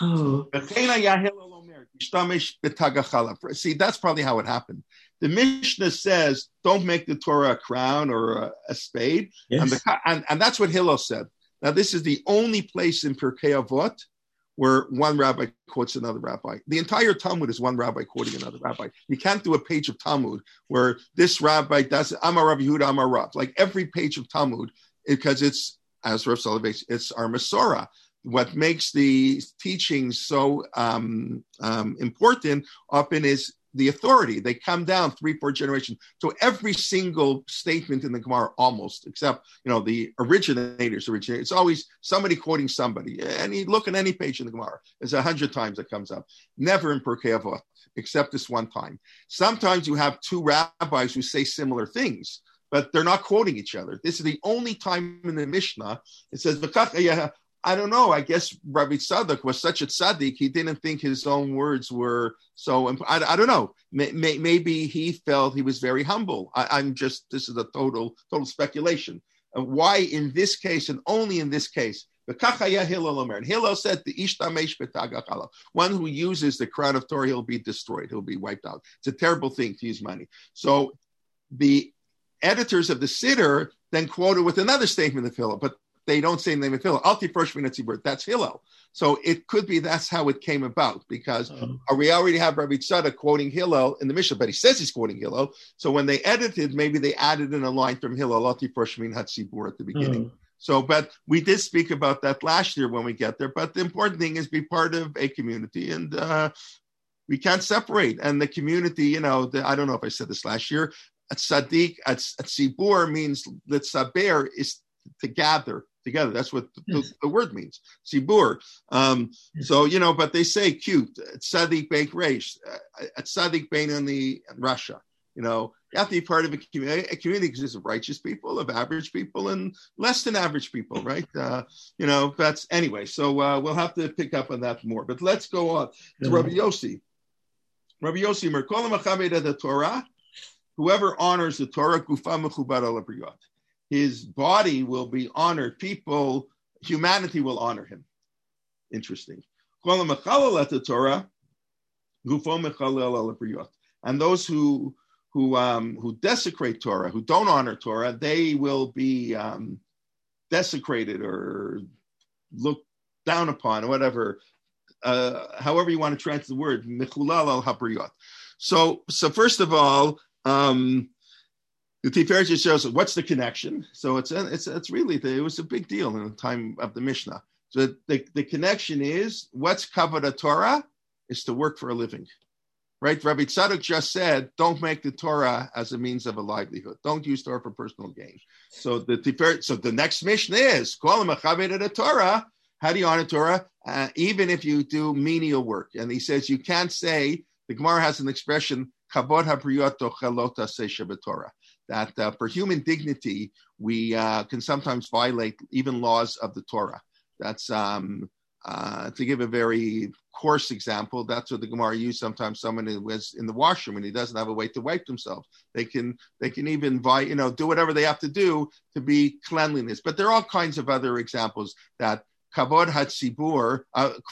see, that's probably how it happened. The Mishnah says, don't make the Torah a crown or a spade. Yes. And that's what Hillel said. Now, this is the only place in Pirkei Avot where one rabbi quotes another rabbi. The entire Talmud is one rabbi quoting another rabbi. You can't do a page of Talmud where this rabbi does Amar Rabbi Yehuda Amar Rav. Like every page of Talmud, because it's, as Rav Soloveitch, it's our Masorah. What makes the teachings so important often is the authority. They come down 3-4 generations. So every single statement in the Gemara, almost, except, the originators, it's always somebody quoting somebody. And you look at any page in the Gemara, there's 100 times it comes up. Never in Pirkei Avot, except this one time. Sometimes you have two rabbis who say similar things, but they're not quoting each other. This is the only time in the Mishnah it says, I don't know. I guess Rabbi Tzadok was such a tzaddik, he didn't think his own words were so. I don't know. Maybe he felt he was very humble. This is a total speculation. Why in this case and only in this case? And Hillel said, "The one who uses the crown of Torah, he'll be destroyed. He'll be wiped out. It's a terrible thing to use money." So the editors of the Siddur then quoted with another statement of Hillel, but they don't say the name of Hillel. Al Tifrosh Min HaTzibur, that's Hillel. So it could be that's how it came about, because we already have Rabbi Tzadok quoting Hillel in the Mishnah, but he says he's quoting Hillel. So when they edited, maybe they added in a line from Hillel, Al Tifrosh Min HaTzibur at the beginning. So, but we did speak about that last year when we get there. But the important thing is be part of a community, and we can't separate. And the community, I don't know if I said this last year, at Tzaddik, at Tzibur means that Saber is to gather together. That's what the word means, Sibur. So, but they say cute, Tzaddik Bein Reish, Tzaddik Bein in Russia. You have to be part of a community consists of righteous people, of average people, and less than average people, right? That's anyway. So we'll have to pick up on that more. But let's go on to Rabbi Yossi. Rabbi Yossi, Merkolam Achaved the Torah, whoever honors the Torah, gufa mechubad al habriyot. His body will be honored. Humanity will honor him. Interesting. Kol mechalel et Torah, gufo mechalel al habriyot. And those who desecrate Torah, who don't honor Torah, they will be desecrated or looked down upon, or whatever. However you want to translate the word, mechulal al habriyot. So first of all, the Tiferet just shows what's the connection. So it's really it was a big deal in the time of the Mishnah. So the connection is what's kavod Torah is to work for a living, right? Rabbi Tzadok just said, don't make the Torah as a means of a livelihood. Don't use Torah for personal gain. So the next Mishnah is kol mechaved Torah. How do you honor Torah? Even if you do menial work. And he says you can't say, the Gemara has an expression, Kabod habriyot tochelot aseh shebetorah, that for human dignity, we can sometimes violate even laws of the Torah. That's, to give a very coarse example, that's what the Gemara used sometimes. Someone who was in the washroom and he doesn't have a way to wipe themselves. They can even do whatever they have to do to be cleanliness. But there are all kinds of other examples that Kavod HaTzibur,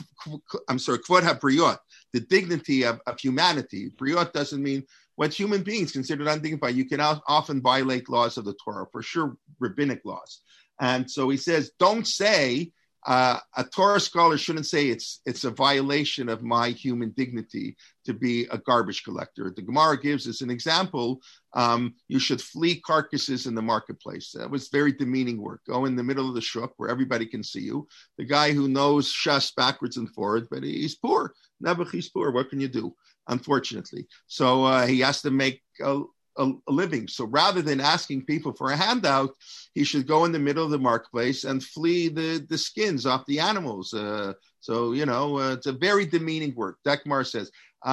Kvod HaBriyot, the dignity of humanity. Briyot doesn't mean what human beings considered undignified. You can often violate laws of the Torah, for sure, rabbinic laws. And so he says, don't say, a Torah scholar shouldn't say it's a violation of my human dignity to be a garbage collector. The Gemara gives us an example. You should flee carcasses in the marketplace. That was very demeaning work. Go in the middle of the shuk where everybody can see you. The guy who knows Shas backwards and forwards, but he's poor. Nebuch, he's poor. What can you do? Unfortunately. So he has to make a living. So rather than asking people for a handout, he should go in the middle of the marketplace and flee the skins off the animals. It's a very demeaning work. Dekmar says,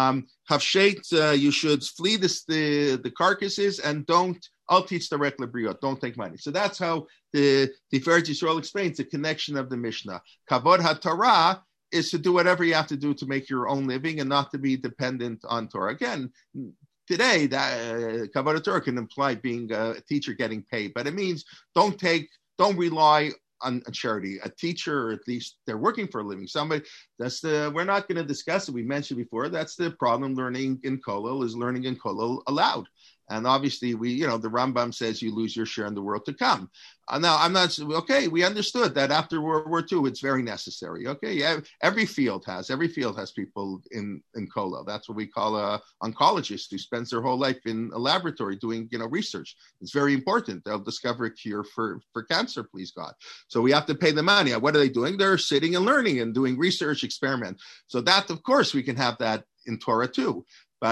Havshet, you should flee the carcasses and I'll teach the Rekla Briot, don't take money. So that's how the Tiferet Yisrael explains the connection of the Mishnah. Kavod HaTorah is to do whatever you have to do to make your own living and not to be dependent on Torah. Again, today, that Kavod Torah can imply being a teacher getting paid, but it means don't rely on charity. A teacher, or at least they're working for a living. We're not going to discuss it. We mentioned before, that's the problem. Learning in Kollel is learning in Kollel allowed. And obviously, the Rambam says you lose your share in the world to come. Now, we understood that after World War II, it's very necessary. Okay, yeah, every field has people in Kollel. That's what we call an oncologist who spends their whole life in a laboratory doing, research. It's very important. They'll discover a cure for cancer, please God. So we have to pay the money. What are they doing? They're sitting and learning and doing research, experiment. So that, of course, we can have that in Torah too.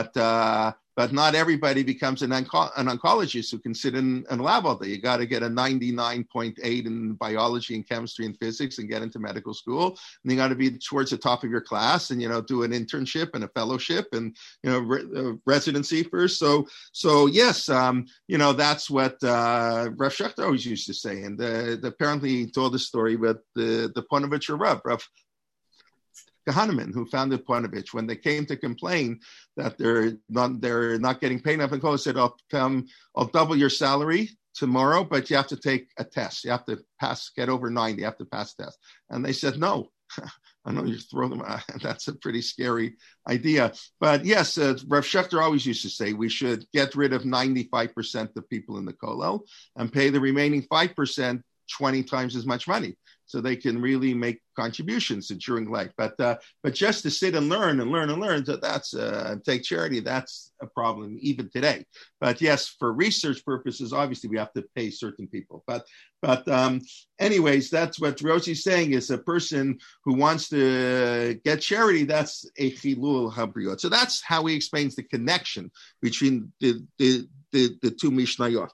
But not everybody becomes an oncologist who can sit in a lab all day. You got to get a 99.8 in biology and chemistry and physics and get into medical school. And you got to be towards the top of your class and, do an internship and a fellowship and, residency first. So yes, that's what Rav Shechter always used to say. And apparently he told the story with the Ponevezher Rav Kahaneman, who founded Ponevezh, when they came to complain that they're not getting paid enough, and Kollel said, I'll double your salary tomorrow, but you have to take a test. You have to get over 90. You have to pass the test. And they said, no. I know you throw them out. That's a pretty scary idea. But yes, Rav Shechter always used to say we should get rid of 95% of people in the Kollel and pay the remaining 5% 20 times as much money, so they can really make contributions during life. But just to sit and learn, that's take charity, that's a problem even today. But yes, for research purposes, obviously we have to pay certain people. But anyways, that's what Rosie's saying, is a person who wants to get charity, that's a chilul habriot. So that's how he explains the connection between the two Mishnayot.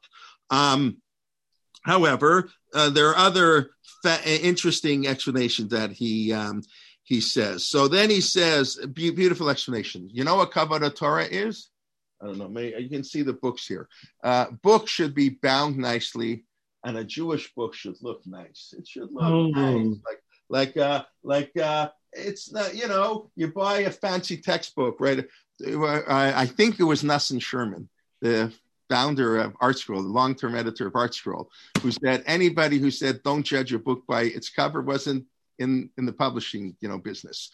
However, there are other interesting explanations that he says. So then he says, beautiful explanation. You know what Kavod Torah is? I don't know. Maybe you can see the books here. Books should be bound nicely, and a Jewish book should look nice. It should look nice, like it's not. You buy a fancy textbook, right? I think it was Nassim Sherman, the founder of ArtScroll, the long-term editor of ArtScroll, who said anybody who said don't judge a book by its cover wasn't in the publishing, business.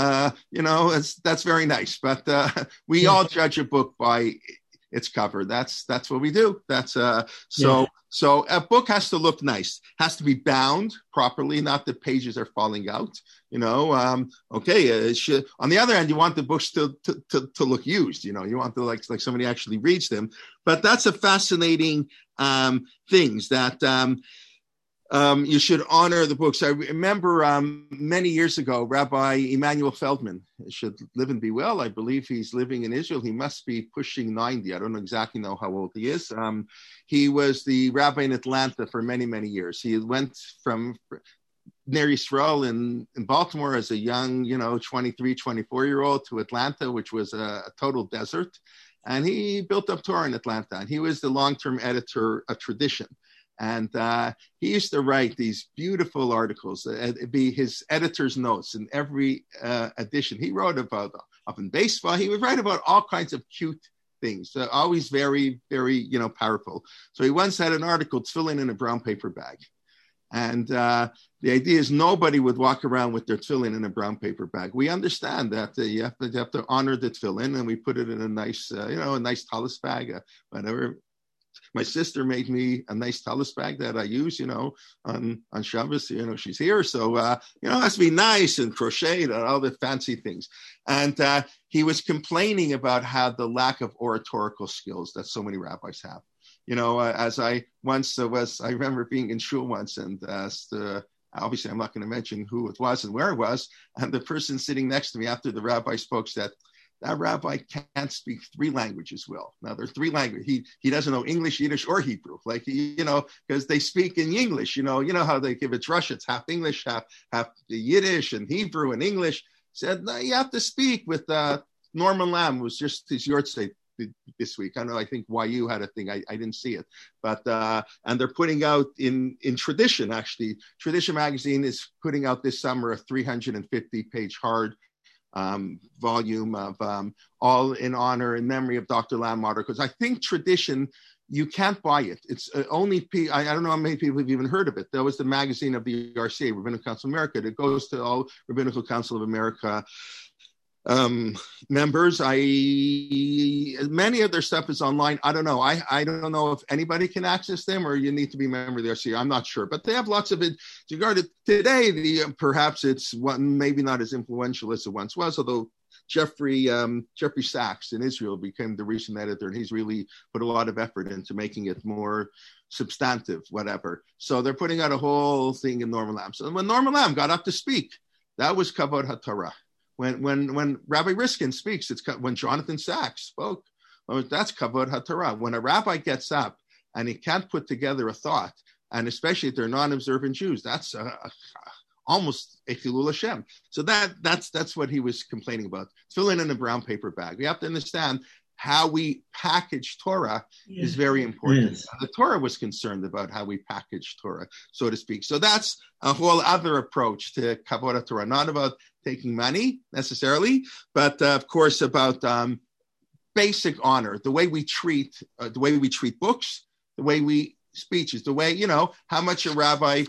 That's very nice, but we all judge a book by its cover. That's what we do. So a book has to look nice, has to be bound properly, not the pages are falling out. It should, on the other hand, you want the books to look used. You want to like somebody actually reads them. But that's a fascinating things that you should honor the books. I remember many years ago, Rabbi Emanuel Feldman should live and be well. I believe he's living in Israel. He must be pushing 90. I don't exactly know how old he is. He was the rabbi in Atlanta for many, many years. He went from Ner Yisrael in Baltimore as a young, 23, 24-year-old to Atlanta, which was a total desert. And he built up Torah in Atlanta. And he was the long-term editor of Tradition. And he used to write these beautiful articles. It'd be his editor's notes in every edition. He wrote about up in baseball. He would write about all kinds of cute things, always very, very, powerful. So he once had an article, tefillin in a brown paper bag. And the idea is nobody would walk around with their tefillin in a brown paper bag. We understand that you have to honor the tefillin, and we put it in a nice, a nice talis bag, whatever. My sister made me a nice talis bag that I use, on Shabbos. She's here. So, it has to be nice and crocheted and all the fancy things. And he was complaining about how the lack of oratorical skills that so many rabbis have. As I once I remember being in shul once, and obviously I'm not going to mention who it was and where it was. And the person sitting next to me after the rabbi spoke said, that rabbi can't speak three languages well. Now, there are three languages. He doesn't know English, Yiddish, or Hebrew. Because they speak in English. You know how they give it Russian. It's half English, half Yiddish and Hebrew and English. Said, no, you have to speak with Norman Lamb, was just his yahrzeit this week. I think YU had a thing. I didn't see it. But, and they're putting out in Tradition, actually. Tradition magazine is putting out this summer a 350-page hard volume of all in honor and memory of Dr. Lamb articles. I think Tradition, you can't buy it. It's only, I don't know how many people have even heard of it. That was the magazine of the RCA, Rabbinical Council of America, that goes to all Rabbinical Council of America members. Many of their stuff is online. I don't know. I don't know if anybody can access them, or you need to be a member of the RCA. I'm not sure, but they have lots of it. Regarded today, perhaps it's maybe not as influential as it once was. Although Jeffrey Sachs in Israel became the recent editor, and he's really put a lot of effort into making it more substantive, whatever. So they're putting out a whole thing in Norman Lamb. So when Norman Lamb got up to speak, that was Kavod HaTorah. When Rabbi Riskin speaks, it's when Jonathan Sachs spoke. That's Kavod HaTorah. When a rabbi gets up and he can't put together a thought, and especially if they're non-observant Jews, that's almost a Chilul Hashem. So that's what he was complaining about. Fill in a brown paper bag. We have to understand how we package Torah is very important. Yes. The Torah was concerned about how we package Torah, so to speak. So that's a whole other approach to Kavod HaTorah, not about taking money necessarily, but of course about basic honor, the way we treat books, the way we speeches, the way, how much a rabbi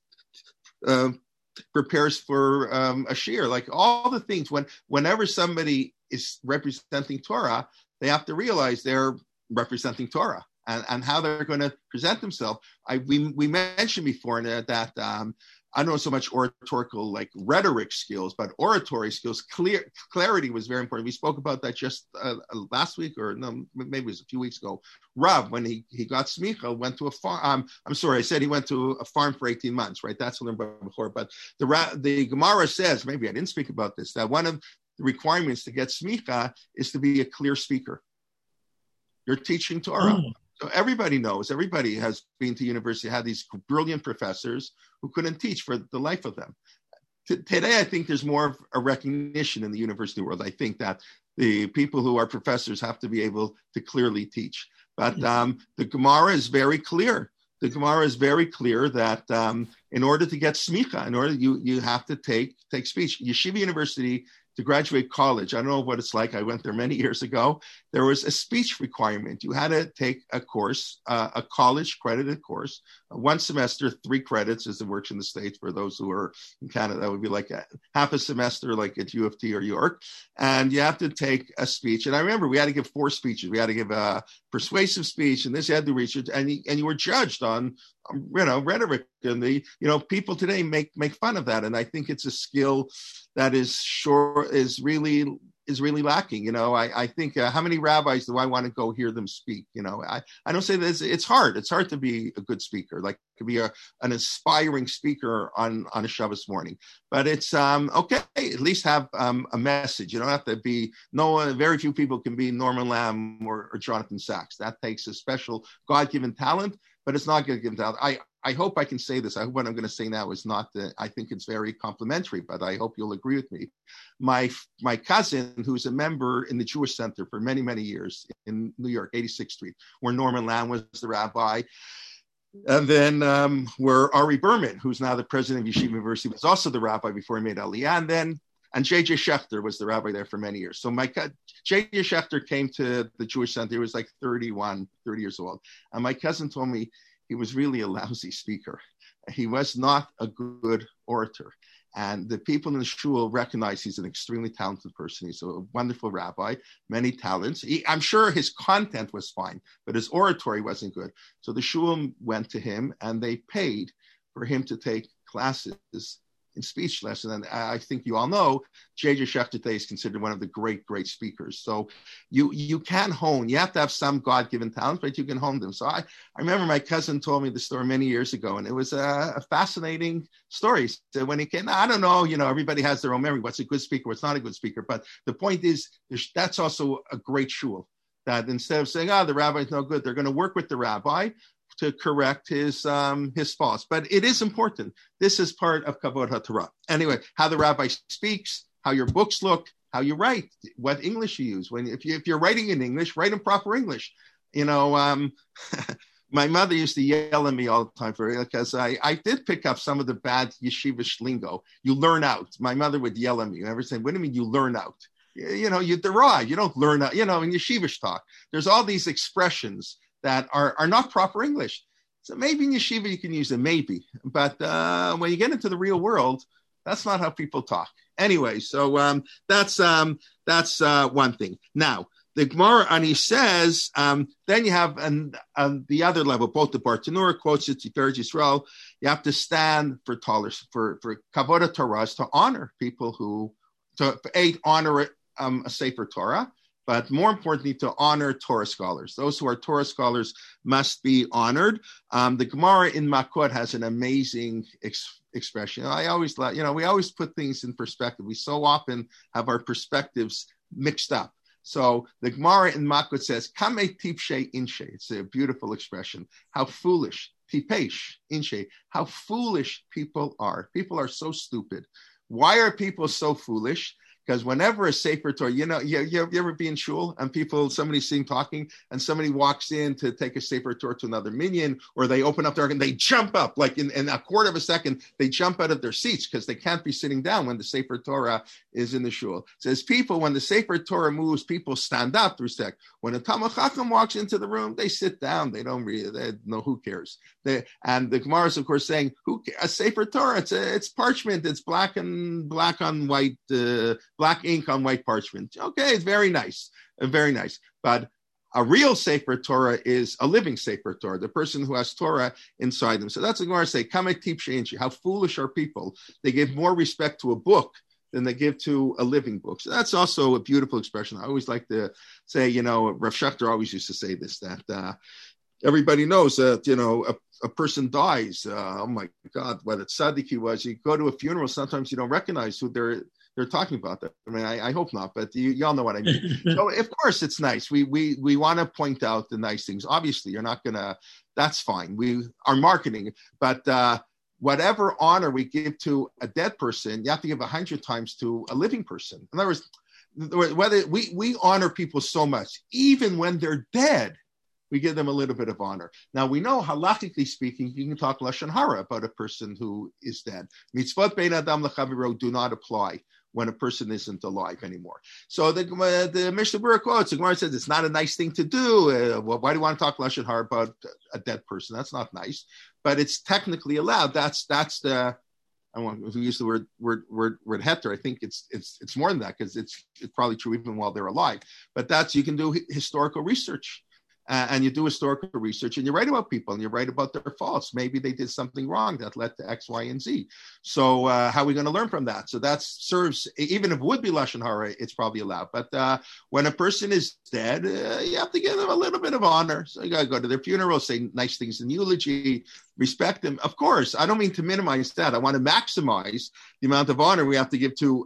prepares for a shiur, like all the things. Whenever somebody is representing Torah, they have to realize they're representing Torah and how they're going to present themselves. We mentioned before that I don't know so much oratorical, like rhetoric skills, but oratory skills, clarity was very important. We spoke about that just last week, or no, maybe it was a few weeks ago. Rav, when he got smicha, went to a farm. I said he went to a farm for 18 months, right? That's what I learned before. But the Gemara says, maybe I didn't speak about this, that one of the requirements to get smicha is to be a clear speaker. You're teaching Torah. Oh. So everybody knows, everybody has been to university, had these brilliant professors who couldn't teach for the life of them. Today, I think there's more of a recognition in the university world. I think that the people who are professors have to be able to clearly teach. But the Gemara is very clear. The Gemara is very clear that in order to get smicha, you have to take speech. Yeshiva University to graduate college, I don't know what it's like. I went there many years ago. There was a speech requirement. You had to take a course, a college credited course, 1 semester, 3 credits as it works in the States. For those who are in Canada, that would be like half a semester, like at U of T or York. And you have to take a speech. And I remember we had to give 4 speeches. We had to give a persuasive speech, and this you had to research, and you were judged on, rhetoric. And people today make fun of that. And I think it's a skill that is really lacking. I think how many rabbis do I want to go hear them speak? I don't say this. It's hard. It's hard to be a good speaker, like to be an inspiring speaker on a Shabbos morning. But it's okay. At least have a message. You don't have to be. Very few people can be Norman Lamb or Jonathan Sachs. That takes a special God-given talent. But it's not God-given talent. I hope I can say this. I hope what I'm going to say now is not I think it's very complimentary, but I hope you'll agree with me. My cousin, who's a member in the Jewish Center for many, many years in New York, 86th Street, where Norman Lamb was the rabbi. And then where Ari Berman, who's now the president of Yeshiva University, was also the rabbi before he made Aliyah. And J.J. Schechter was the rabbi there for many years. So J.J. Schechter came to the Jewish Center. He was like 30 years old. And my cousin told me he was really a lousy speaker. He was not a good orator. And the people in the shul recognize he's an extremely talented person. He's a wonderful rabbi, many talents. I'm sure his content was fine, but his oratory wasn't good. So the shul went to him and they paid for him to take classes in speech lesson. And I think you all know, J.J. Schechter today is considered one of the great, great speakers. So you can hone. You have to have some God-given talent, but you can hone them. So I remember my cousin told me the story many years ago, and it was a fascinating story. So when he came, I don't know, everybody has their own memory. What's a good speaker? What's not a good speaker? But the point is, that's also a great shul. That instead of saying, the rabbi's no good, they're going to work with the rabbi to correct his faults. But it is important. This is part of Kavod HaTorah. Anyway, how the rabbi speaks, how your books look, how you write, what English you use. If you're writing in English, write in proper English. My mother used to yell at me all the time because I did pick up some of the bad yeshivish lingo. You learn out. My mother would yell at me. Every saying, what do you mean you learn out? You derive. You don't learn out. In yeshivish talk, there's all these expressions that are not proper English. So maybe in yeshiva you can use them, maybe. But when you get into the real world, that's not how people talk. Anyway, so that's one thing. Now, the Gemara, and he says, then you have the other level, both the Bartanura quotes it, Tiferet Yisrael, you have to stand for Kavod HaTorah, to honor people honor a Sefer Torah, but more importantly, to honor Torah scholars. Those who are Torah scholars must be honored. The Gemara in Makot has an amazing expression. I always like, we always put things in perspective. We so often have our perspectives mixed up. So the Gemara in Makot says, Kame tipshe inshe. It's a beautiful expression. How foolish. Tipesh inshe. How foolish people are. People are so stupid. Why are people so foolish? Because whenever a Sefer Torah, you ever be in shul and somebody's sitting talking and somebody walks in to take a Sefer Torah to another minyan, or they open up their and they jump up, like in a quarter of a second, they jump out of their seats because they can't be sitting down when the Sefer Torah is in the shul. It says when the Sefer Torah moves, people stand up through sec. When a Talmid Chacham walks into the room, they sit down. They don't really, they know who cares. And the Gemara is, of course, saying, a Sefer Torah, it's parchment, it's black on white, black ink on white parchment. Okay, it's very nice, very nice. But a real Sefer Torah is a living Sefer Torah, the person who has Torah inside them. So that's what Gemara say, how foolish are people? They give more respect to a book than they give to a living book. So that's also a beautiful expression. I always like to say, Rav Schechter always used to say this, that everybody knows that, a person dies. Oh my God, what a tzaddik he was. You go to a funeral, sometimes you don't recognize who they're talking about. That. I mean, I hope not, but y'all know what I mean. So of course it's nice. We want to point out the nice things. Obviously, you're not gonna. That's fine. We are marketing, but whatever honor we give to a dead person, you have to give 100 times to a living person. In other words, whether we honor people so much, even when they're dead, we give them a little bit of honor. Now, we know, halachically speaking, you can talk Lashon Hara about a person who is dead. Mitzvot bein adam lechaviro do not apply when a person isn't alive anymore. So the Mishnah Berurah quotes, the Gemara says it's not a nice thing to do. Why do you want to talk Lashon Hara about a dead person? That's not nice, but it's technically allowed. That's the, I want to use the word heter. I think it's more than that, because it's probably true even while they're alive. But that's, you can do historical research, and you do historical research, and you write about people, and you write about their faults. Maybe they did something wrong that led to X, Y, and Z. So how are we going to learn from that? So that serves, even if it would be Lashon Hara, it's probably allowed. But when a person is dead, you have to give them a little bit of honor. So you got to go to their funeral, say nice things in eulogy, respect them. Of course, I don't mean to minimize that. I want to maximize the amount of honor we have to give to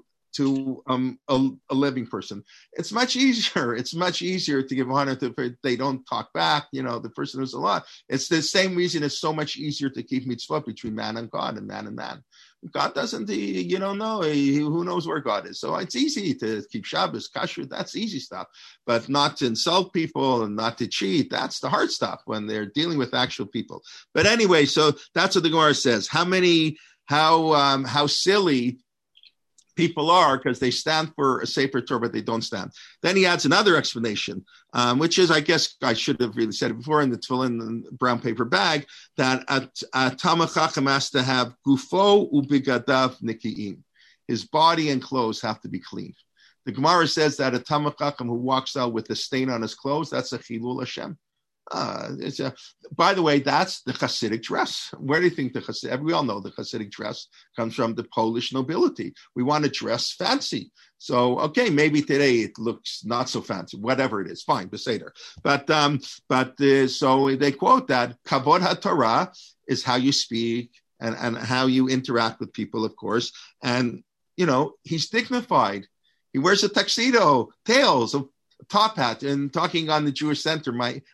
a living person. It's much easier. It's much easier to give honor to if they don't talk back, the person who's alive. It's the same reason it's so much easier to keep mitzvot between man and God and man and man. God doesn't, you don't know, who knows where God is. So it's easy to keep Shabbos, kashrut, that's easy stuff. But not to insult people and not to cheat, that's the hard stuff when they're dealing with actual people. But anyway, so that's what the Gemara says. How silly people are, because they stand for a Sefer Torah, but they don't stand. Then he adds another explanation, which is, I guess I should have really said it before, in the tefillin and brown paper bag, that a Talmid Chacham has to have gufo ubigadav niki'im. His body and clothes have to be clean. The Gemara says that a Talmid Chacham who walks out with a stain on his clothes, that's a chilul Hashem. By the way, that's the Hasidic dress. Where do you think the Hasidic? We all know the Hasidic dress comes from the Polish nobility. We want to dress fancy. So, okay, maybe today it looks not so fancy. Whatever it is, fine, Beseder. But so they quote that Kavod HaTorah is how you speak and how you interact with people, of course. And he's dignified. He wears a tuxedo, tails, top hat, and talking on the Jewish Center.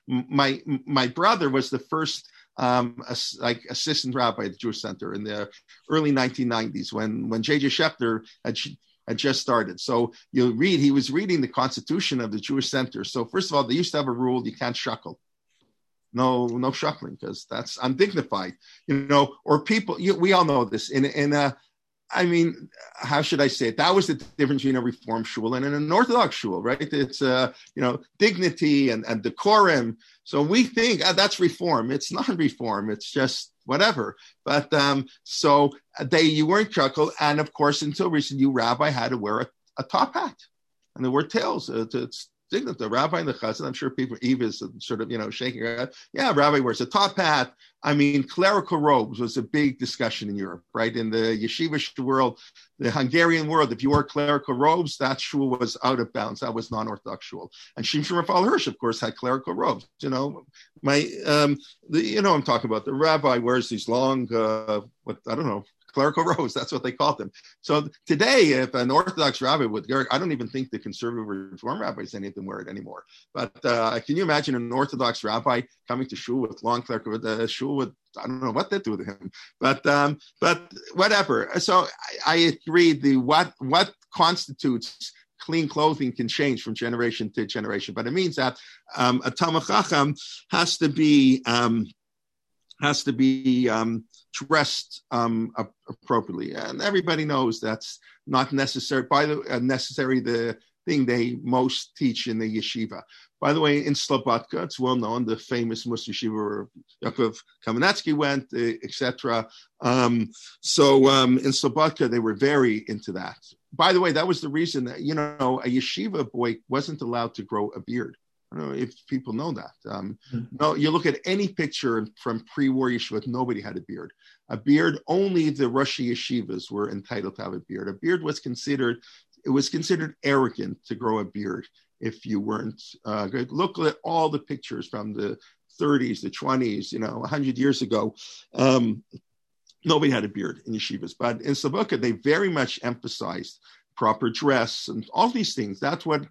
My brother was the first assistant rabbi at the Jewish Center in the early 1990s when J.J. Schefter had just started. So you'll read, he was reading the Constitution of the Jewish Center. So first of all, they used to have a rule: you can't shuckle. No shuckling, because that's undignified. Or people. We all know this. I mean, how should I say it? That was the difference between a Reform shul and an Orthodox shul, right? It's, dignity and decorum. So we think that's Reform. It's not Reform. It's just whatever. But so you weren't chuckle. And of course, until recently, rabbi had to wear a top hat. And there were tails to dignity. The rabbi and the chassid, I'm sure Eve is sort of, shaking her head. Yeah, rabbi wears a top hat. I mean, clerical robes was a big discussion in Europe, right? In the yeshiva world, the Hungarian world, if you wore clerical robes, that shul was out of bounds. That was non-Orthodox shul. And Shimshon Raphael Hirsch, of course, had clerical robes. I'm talking about. The rabbi wears these long, clerical robes, that's what they called them. So today, if an Orthodox rabbi would, I don't even think the conservative Reform rabbis, any of them wear it anymore. But can you imagine an Orthodox rabbi coming to shul with long clerical, shul with, I don't know what they do to him, but whatever. So I agree. What constitutes clean clothing can change from generation to generation, but it means that a Talmid Chacham has to be dressed appropriately, and everybody knows that's not necessary. The thing they most teach in the yeshiva. By the way, in Slobodka, it's well known, the famous Musar yeshiva Yaakov Kamenetsky went, etc. So in Slobodka, they were very into that. By the way, that was the reason that, a yeshiva boy wasn't allowed to grow a beard. I don't know if people know that. No, you look at any picture from pre-war yeshiva, nobody had a beard. A beard, only the Rosh yeshivas were entitled to have a beard. A beard was considered arrogant to grow a beard if you weren't good. Look at all the pictures from the 30s, the 20s, 100 years ago. Nobody had a beard in yeshivas. But in Slobodka, they very much emphasized proper dress and all these things. That's what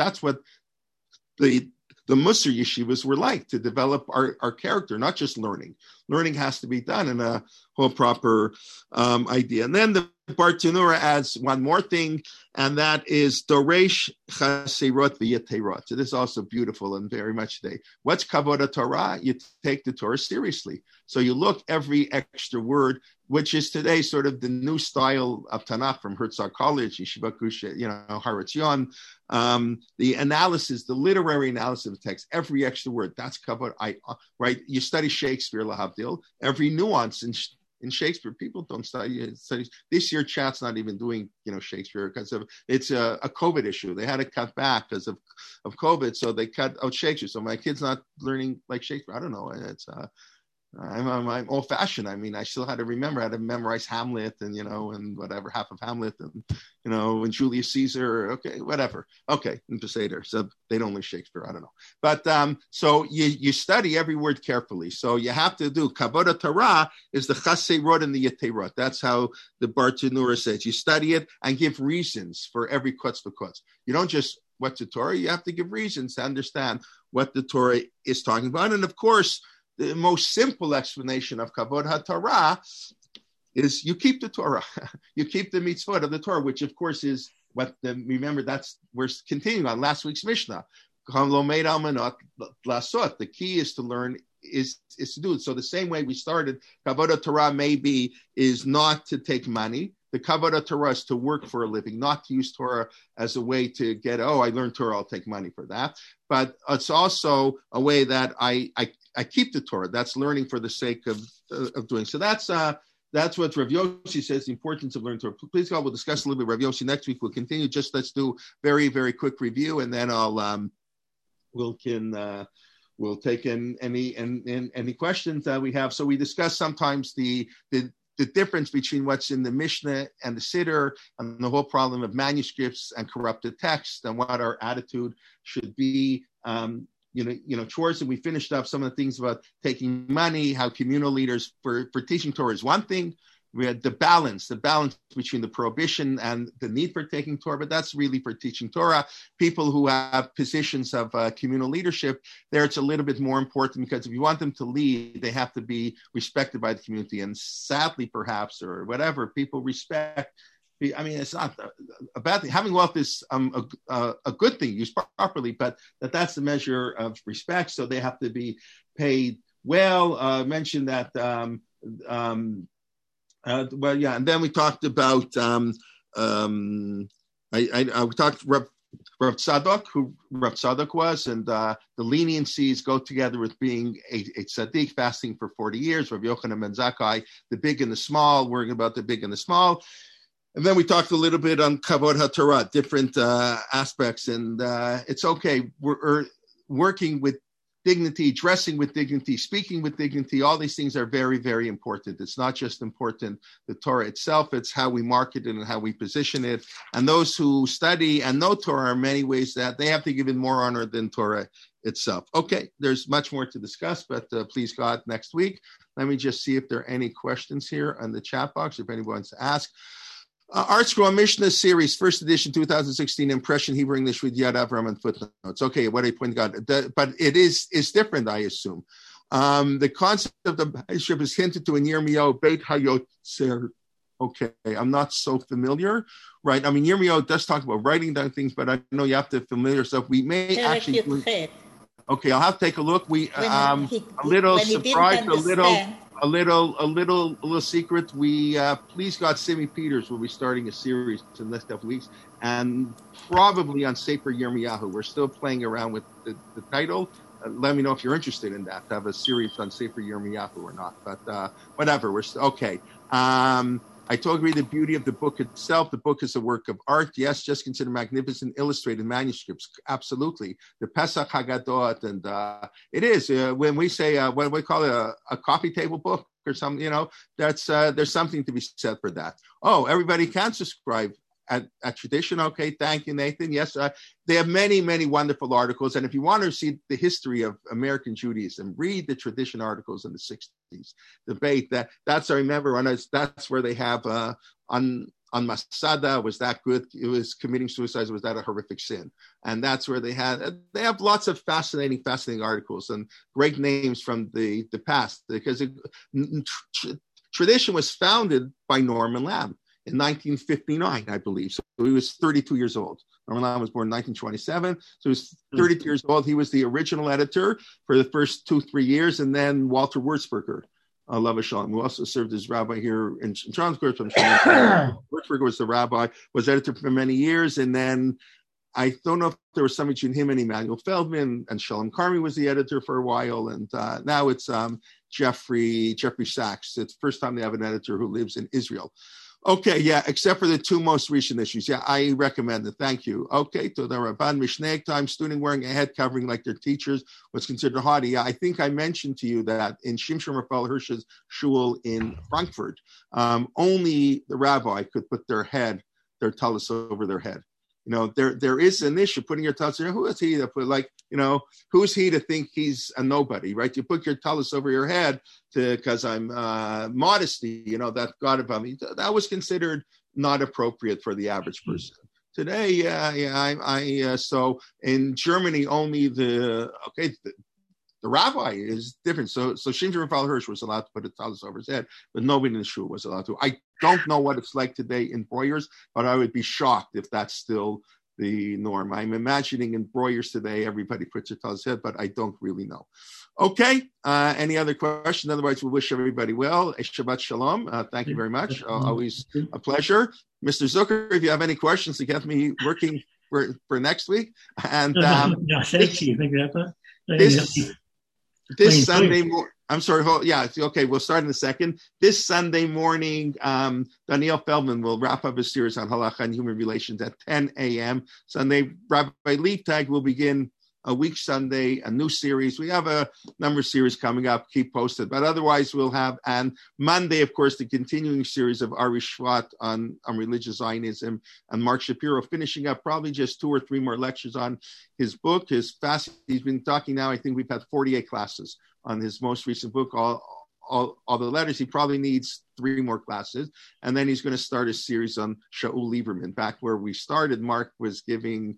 the Musar yeshivas were like, to develop our character, not just learning. Learning has to be done in a whole proper idea. And then the Bartenura adds one more thing, and that is Doresh Chaserot v'Yaterot. So this is also beautiful and very much today. What's Kavod Torah? You take the Torah seriously. So you look every extra word, which is today sort of the new style of Tanakh from Herzog College, Yeshiva Kusha, Har Etzion. The analysis, the literary analysis of the text, every extra word, that's Kavod. Right? You study Shakespeare, lahavdil, every nuance in Shakespeare, people don't study. This year, chat's not even doing, Shakespeare because it's a COVID issue. They had to cut back because of COVID, so they cut out Shakespeare. So my kid's not learning like Shakespeare. I don't know. It's I'm old fashioned. I mean, I still had to remember. I had to memorize Hamlet and and whatever, half of Hamlet and and Julius Caesar. Okay, whatever. Okay, and Poseidon. So they don't learn Shakespeare. I don't know. But so you study every word carefully. So you have to do Kavod Torah is the Chaserot and the Yaterot. That's how the Bartenura says. You study it and give reasons for every kutz v'kutz. You don't just what's the Torah. You have to give reasons to understand what the Torah is talking about. And of course, the most simple explanation of Kavod HaTorah is you keep the Torah. You keep the mitzvot of the Torah, which of course is remember we're continuing on last week's Mishnah. The key is to learn, is to do it. So the same way we started, Kavod HaTorah maybe is not to take money. The Kavod Torah is to work for a living, not to use Torah as a way to get, I learned Torah, I'll take money for that. But it's also a way that I keep the Torah. That's learning for the sake of doing. So that's what Rav Yossi says, the importance of learning Torah. Please God, we'll discuss a little bit Rav Yossi next week. We'll continue. Just let's do very, very quick review, and then we'll take in any questions that we have. So we discuss sometimes the difference between what's in the Mishnah and the Siddur, and the whole problem of manuscripts and corrupted texts, and what our attitude should be. Towards, and we finished up some of the things about taking money, how communal leaders for teaching Torah is one thing. We had the balance between the prohibition and the need for taking Torah, but that's really for teaching Torah. People who have positions of communal leadership, there it's a little bit more important, because if you want them to lead, they have to be respected by the community. And sadly, perhaps, or whatever, people respect. I mean, it's not a bad thing. Having wealth is a good thing, used properly, but that's the measure of respect. So they have to be paid well. I mentioned that. And then we talked about. We talked Rav Tzadok, who Rav Tzadok was, and the leniencies go together with being a tzaddik, fasting for 40 years. Rav Yochanan ben Zakkai, the big and the small, worrying about the big and the small. And then we talked a little bit on Kavod HaTorah, different aspects, and it's okay. We're working with dignity, dressing with dignity, speaking with dignity. All these things are very, very important. It's not just important, the Torah itself, it's how we market it and how we position it. And those who study and know Torah are in many ways that they have to give it more honor than Torah itself. Okay, there's much more to discuss, but please God, next week. Let me just see if there are any questions here on the chat box, if anyone wants to ask. Art Scroll Mishnah Series, first edition, 2016, impression, Hebrew English with Yad Avram and footnotes. Okay, what I point out, but it is different, I assume. The concept of the manuscript is hinted to in Yirmiyahu Beit Hayotzer. Okay, I'm not so familiar, right? I mean, Yirmiyahu does talk about writing down things, but I know you have to familiar yourself. We may actually. Okay, I'll have to take a look. We a little surprised, a little secret. We please God, Simi Peters will be starting a series in the next couple of weeks, and probably on Sefer Yirmiyahu. We're still playing around with the title. Let me know if you're interested in that, to have a series on Sefer Yirmiyahu or not. But whatever, we're still okay. I totally agree the beauty of the book itself. The book is a work of art. Yes, just consider magnificent illustrated manuscripts. Absolutely. The Pesach Haggadot, and it is, when we say, what we call it, a coffee table book or something, that's there's something to be said for that. Oh, everybody can subscribe at Tradition. Okay, thank you, Nathan. Yes, they have many, many wonderful articles. And if you want to see the history of American Judaism, read the Tradition articles in the 60s. Debate that's I remember that's where they have on Masada, was that good? It was committing suicide. Was that a horrific sin? And that's where they have lots of fascinating articles and great names from the past, because Tradition was founded by Norman Lamb in 1959, I believe. So he was 32 years old. Rambam was born in 1927, so he was 32 years old. He was the original editor for the first 2-3 years, and then Walter Wurzburger, Alav Shalom, who also served as rabbi here in Toronto. Of course, I'm sure Wurzburger was the rabbi, was editor for many years, and then I don't know if there was something between him and Emanuel Feldman, and Shalom Karmi was the editor for a while, and now it's Jeffrey Sachs. It's the first time they have an editor who lives in Israel. Okay, yeah, except for the two most recent issues. Yeah, I recommend it. Thank you. Okay, to the Rabban Mishneh time, student wearing a head covering like their teachers was considered haughty. Yeah, I think I mentioned to you that in Shimshon Raphael Hirsch's shul in Frankfurt, only the rabbi could put their tallis over their head. You know, there is an issue putting your tallis. Who is he to put, like, you know, who's he to think he's a nobody, right? You put your tallis over your head because I'm modesty, you know, that God above me. That was considered not appropriate for the average person. Today, so in Germany, only the rabbi is different. So Shimshon Raphael Hirsch was allowed to put a tallis over his head, but nobody in the shul was allowed to. I don't know what it's like today in Breuer's, but I would be shocked if that's still the norm. I'm imagining in Breuer's today, everybody puts their tallis head, but I don't really know. Okay, any other questions? Otherwise, we wish everybody well. Shabbat Shalom. Thank you very much. Always a pleasure. Mr. Zucker, if you have any questions to get me working for next week. And thank you. Thank you. This Sunday morning, I'm sorry, yeah, okay, we'll start in a second. This Sunday morning, Daniel Feldman will wrap up his series on Halacha and Human Relations at 10 a.m. Sunday, Rabbi Leibtag will begin a week Sunday, a new series. We have a number of series coming up, keep posted. But otherwise, we'll have, and Monday, of course, the continuing series of Ari Shvat on religious Zionism, and Mark Shapiro finishing up probably just 2 or 3 more lectures on his book. He's been talking now, I think we've had 48 classes on his most recent book, all the letters. He probably needs 3 more classes. And then he's going to start a series on Shaul Lieberman. Back where we started, Mark was giving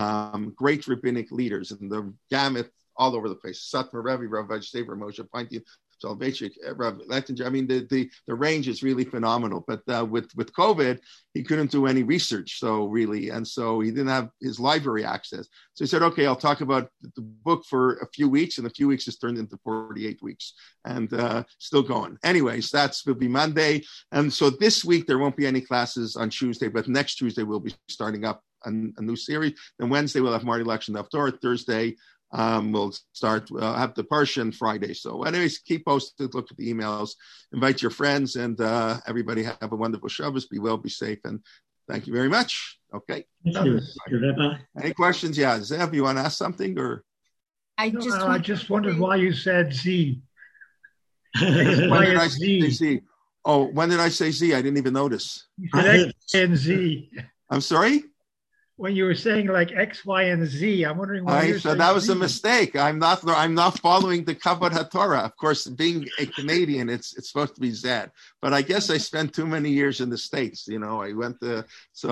great rabbinic leaders and the gamut all over the place. Satmar Rebbe, Rav Vajsever, Moshe Feinstein, Soloveitchik, Rav Lettinger. I mean, the range is really phenomenal. But with COVID, he couldn't do any research. So really, and so he didn't have his library access. So he said, okay, I'll talk about the book for a few weeks, and a few weeks has turned into 48 weeks, and still going. Anyways, will be Monday. And so this week, there won't be any classes on Tuesday, but next Tuesday, we'll be starting up a new series. Then Wednesday, we'll have Marty Lection of Torah. Thursday, we'll have the Parsha Friday. So anyways, keep posted, look at the emails, invite your friends, and everybody have a wonderful Shabbos. Be well, be safe, and thank you very much. Okay. Thank you. Any questions? Yeah, Zev, you want to ask something? Or I just wondered why you said Z. When did I say Z? Oh, when did I say Z? I didn't even notice. You said X and Z. I'm sorry? When you were saying like X, Y, and Z, I'm wondering why you're saying that was Z. a mistake. I'm not following the Kavod HaTorah. Of course, being a Canadian, it's supposed to be Z. But I guess I spent too many years in the States. You know, I went to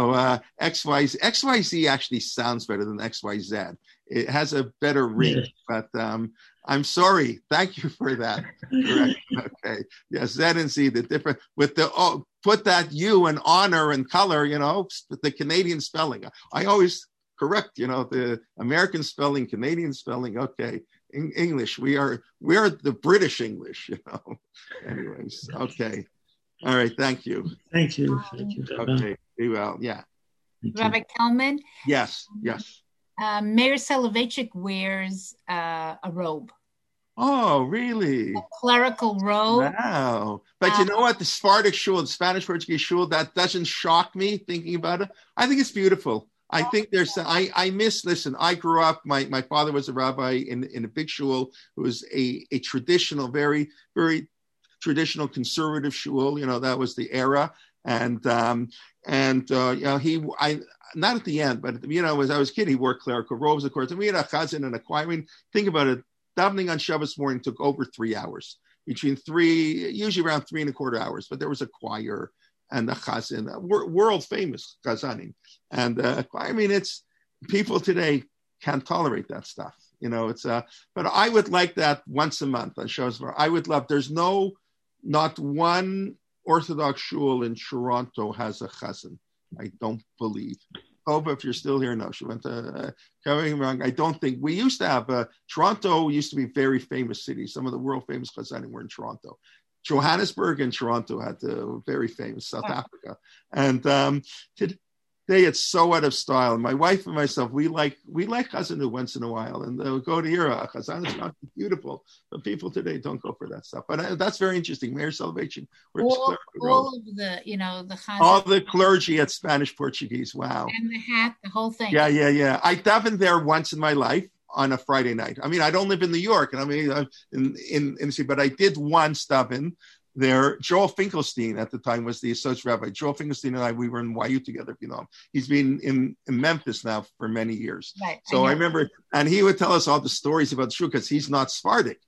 XYZ actually sounds better than XYZ. It has a better ring, but I'm sorry. Thank you for that. Correct. Okay. Yeah, Z and Z, the different with the put that U and honor and color, you know, the Canadian spelling. I always correct, you know, the American spelling, Canadian spelling. Okay. In English, we are the British English, you know. Anyways, okay. All right. Thank you. Thank you. Okay. Be well. Yeah. Rabbi Kalman? Yes. Meir Soloveitchik wears a robe. Oh, really? A clerical robe. Wow. But you know what? The Sephardic shul, the Spanish Portuguese shul, that doesn't shock me thinking about it. I think it's beautiful. I think listen, I grew up, my father was a rabbi in a big shul. It was a traditional, very, very traditional conservative shul. You know, that was the era. And you know, not at the end, but, you know, as I was a kid, he wore clerical robes, of course. And we had a chazan and a choir. I mean, think about it. Davening on Shabbos morning took over 3 hours, usually around 3.25 hours. But there was a choir and a chazan, world famous chazanim. And I mean, it's people today can't tolerate that stuff. You know, but I would like that once a month on Shabbos. I would love, there's not one Orthodox shul in Toronto has a chazan. I don't believe. Tova, if you're still here, no, she went to coming wrong. I don't think we used to have Toronto used to be a very famous city. Some of the world famous chazanim were in Toronto. Johannesburg and Toronto had the very famous South Africa, and today it's so out of style. And my wife and myself, we like chazanut once in a while, and they'll go to hear a chazan. It's not beautiful, but people today don't go for that stuff. But that's very interesting. Meir Soloveitchik, all of the the chazan, all the clergy at Spanish Portuguese. Wow, and the hat, the whole thing. Yeah. I davened there once in my life on a Friday night. I mean, I don't live in New York, and I mean, in the city, but I did once daven there. Joel Finkelstein at the time was the associate rabbi. Joel Finkelstein and I, we were in YU together, if you know him. He's been in Memphis now for many years. Right. So I remember, and he would tell us all the stories about the shul because he's not Sephardic.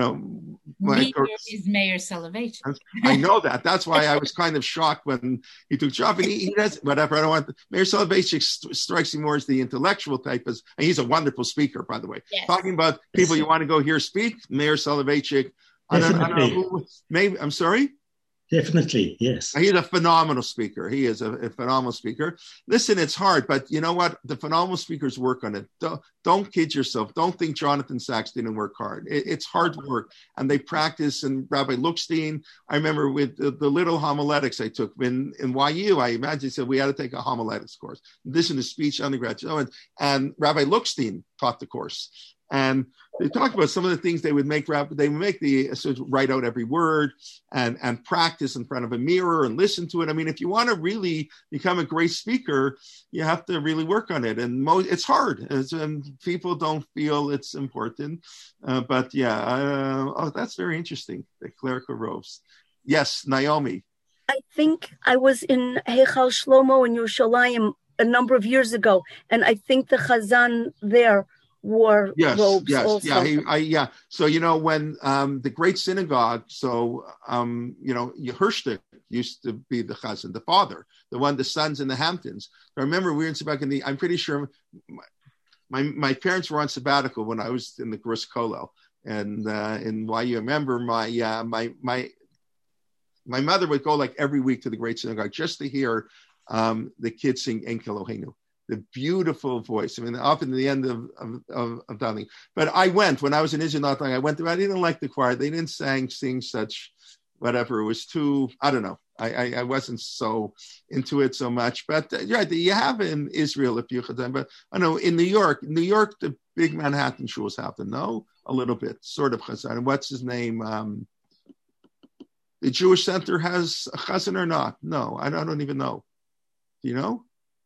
Meir is Meir Soloveitchik. I know that. That's why I was kind of shocked when he took job. And he does whatever. I don't want. Meir Soloveitchik strikes me more as the intellectual type, and he's a wonderful speaker, by the way. Yes. Talking about people you want to go hear speak, Meir Soloveitchik. I don't know who. Maybe I'm sorry. Definitely, yes. He's a phenomenal speaker. He is a phenomenal speaker. Listen, it's hard, but you know what? The phenomenal speakers work on it. Don't kid yourself. Don't think Jonathan Sachs didn't work hard. It's hard work, and they practice. And Rabbi Lookstein, I remember with the little homiletics I took in YU, I imagine said we had to take a homiletics course. This in the speech undergraduate, and Rabbi Lookstein taught the course. And they talked about some of the things they would make. They would make the write out every word and practice in front of a mirror and listen to it. I mean, if you want to really become a great speaker, you have to really work on it. And it's hard. And people don't feel it's important. But yeah, that's very interesting. The clerical robes. Yes, Naomi. I think I was in Heichal Shlomo in Yerushalayim a number of years ago, and I think the Chazan there wore robes also. Yeah. So, when the great synagogue, Hirschtick used to be the chazan, the father, the sons in the Hamptons. I remember we were in I'm pretty sure my parents were on sabbatical when I was in the Grus Kollel. And in YU, I remember my mother would go like every week to the great synagogue just to hear the kids sing En Kelohenu. The beautiful voice. I mean, often at the end of davening. But I went when I was in Israel. Not long. I went there. I didn't like the choir. They didn't sing such whatever. It was too. I don't know. I wasn't so into it so much. But you have in Israel if you chazan. But I know in New York, the big Manhattan shuls have them. No, a little bit, sort of chazan. And what's his name? The Jewish Center has a chazan or not? No, I don't even know. Do you know?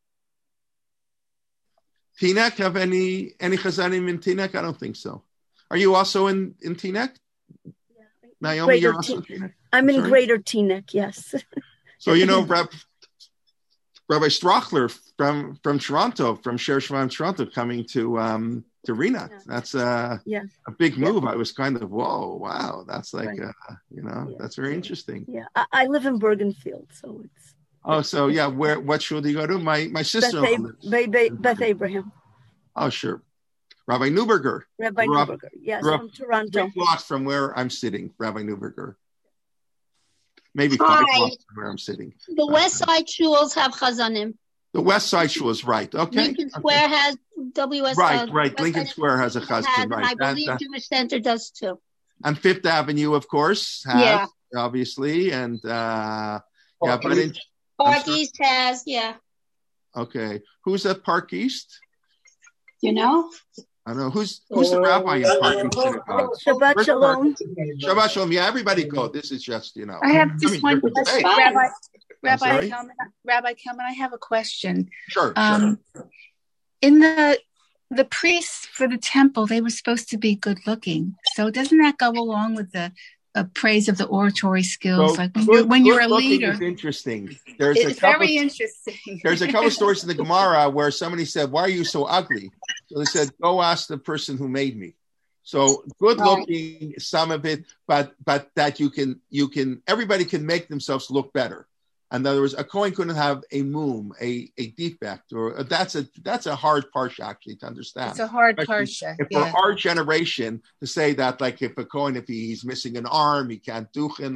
Teaneck, have any chazanim in Teaneck? I don't think so. Are you also in Teaneck? Yeah. Naomi, you're also in Teaneck? I'm in Greater Teaneck, yes. So, Rabbi Strachler from Toronto, from Sher Shvaim Toronto, coming to Rinat. Yeah. That's a big move. Yeah. I was kind of, whoa, wow. That's like, that's very interesting. Yeah, I live in Bergenfield, so it's. Oh, so yeah, what shul do you go to? My sister Beth Abraham. Oh, sure. Rabbi Neuberger. Neuberger, yes, from Toronto. 3 blocks from where I'm sitting, Rabbi Neuberger. Maybe 5 blocks from where I'm sitting. The West Side shuls have chazanim. The West Side shul is right. Okay. Lincoln Square has WS. Right. Lincoln Square has a chazan. Right. I believe Jewish Center does too. And Fifth Avenue, of course, has obviously, and but in. Park East has, Okay. Who's at Park East? You know? I don't know. Who's the rabbi in Park East Synagogue? Shabbat Shalom. Shabbat Shalom. Yeah, everybody go. This is just, I have just one question. Rabbi Kelman, I have a question. Sure. In the priests for the temple, they were supposed to be good looking. So doesn't that go along with the praise of the oratory skills? So, when you're a leader, is interesting. It's very interesting. There's a couple of stories in the Gemara where somebody said, "Why are you so ugly?" So they said, "Go ask the person who made me." So good looking, some of it, but that you can everybody can make themselves look better. In other words, a Kohen couldn't have a mum, a defect, or that's a hard parsha actually to understand. It's a hard parsha. For our generation to say that, like if a Kohen, if he's missing an arm, he can't duchen, like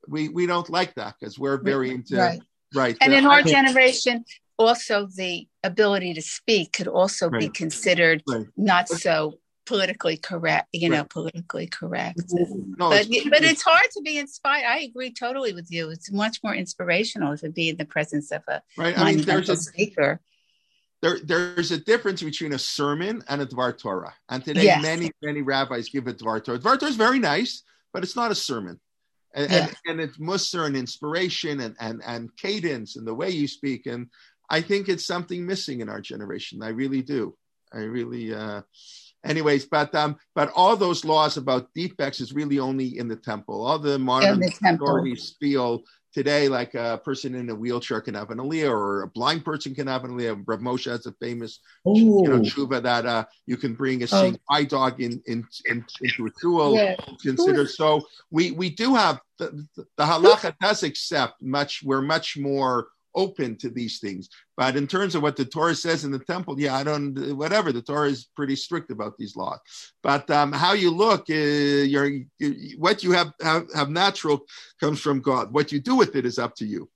we don't like that because we're very into right. And in our generation, also the ability to speak could also be considered not so politically correct, politically correct. No, but it's hard to be inspired. I agree totally with you. It's much more inspirational to be in the presence of a monumental speaker. There's a difference between a sermon and a Dvar Torah. And today, many rabbis give a Dvar Torah. Dvar Torah is very nice, but it's not a sermon. And it's mussar and inspiration and cadence and the way you speak. And I think it's something missing in our generation. I really do. Anyways, but all those laws about defects is really only in the temple. All the modern authorities feel today like a person in a wheelchair can have an aliyah, or a blind person can have an aliyah. Rav Moshe has a famous tshuva that you can bring a seeing eye dog into a tool. Consider so we do have the halacha does accept much. We're much more open to these things, but in terms of what the Torah says in the temple, the Torah is pretty strict about these laws. But how you look, what you have natural comes from God. What you do with it is up to you.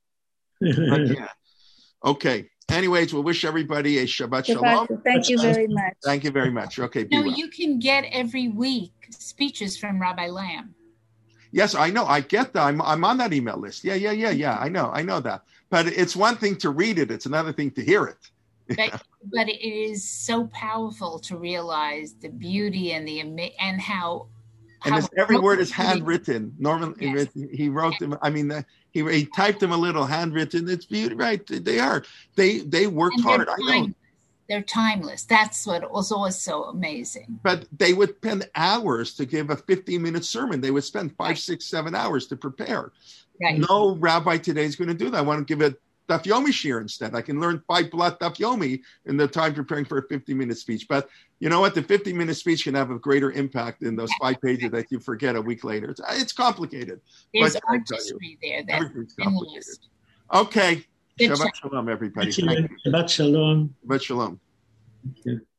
Okay. Anyways, we'll wish everybody a Shabbat Shalom. Thank you very much. Thank you very much. Okay. You can get every week speeches from Rabbi Lamb. Yes, I know. I get that. I'm on that email list. Yeah. I know that. But it's one thing to read it. It's another thing to hear it. But it is so powerful to realize the beauty and how every word is handwritten. Normally, he wrote them. I mean, he typed them a little handwritten. It's beautiful, right? They are. They worked hard. I know. They're timeless. That's what was always so amazing. But they would spend hours to give a 15-minute sermon. They would spend 5, 6, 7 hours to prepare. Right. No rabbi today is going to do that. I want to give a Daf Yomi shir instead. I can learn 5 Blat Daf Yomi in the time preparing for a 50-minute speech. But you know what? The 50-minute speech can have a greater impact than those 5 pages that you forget a week later. It's complicated. There's artistry there. Everything's complicated. Okay. Shabbat Shalom, everybody. Shabbat Shalom. Shabbat Shalom. Thank you.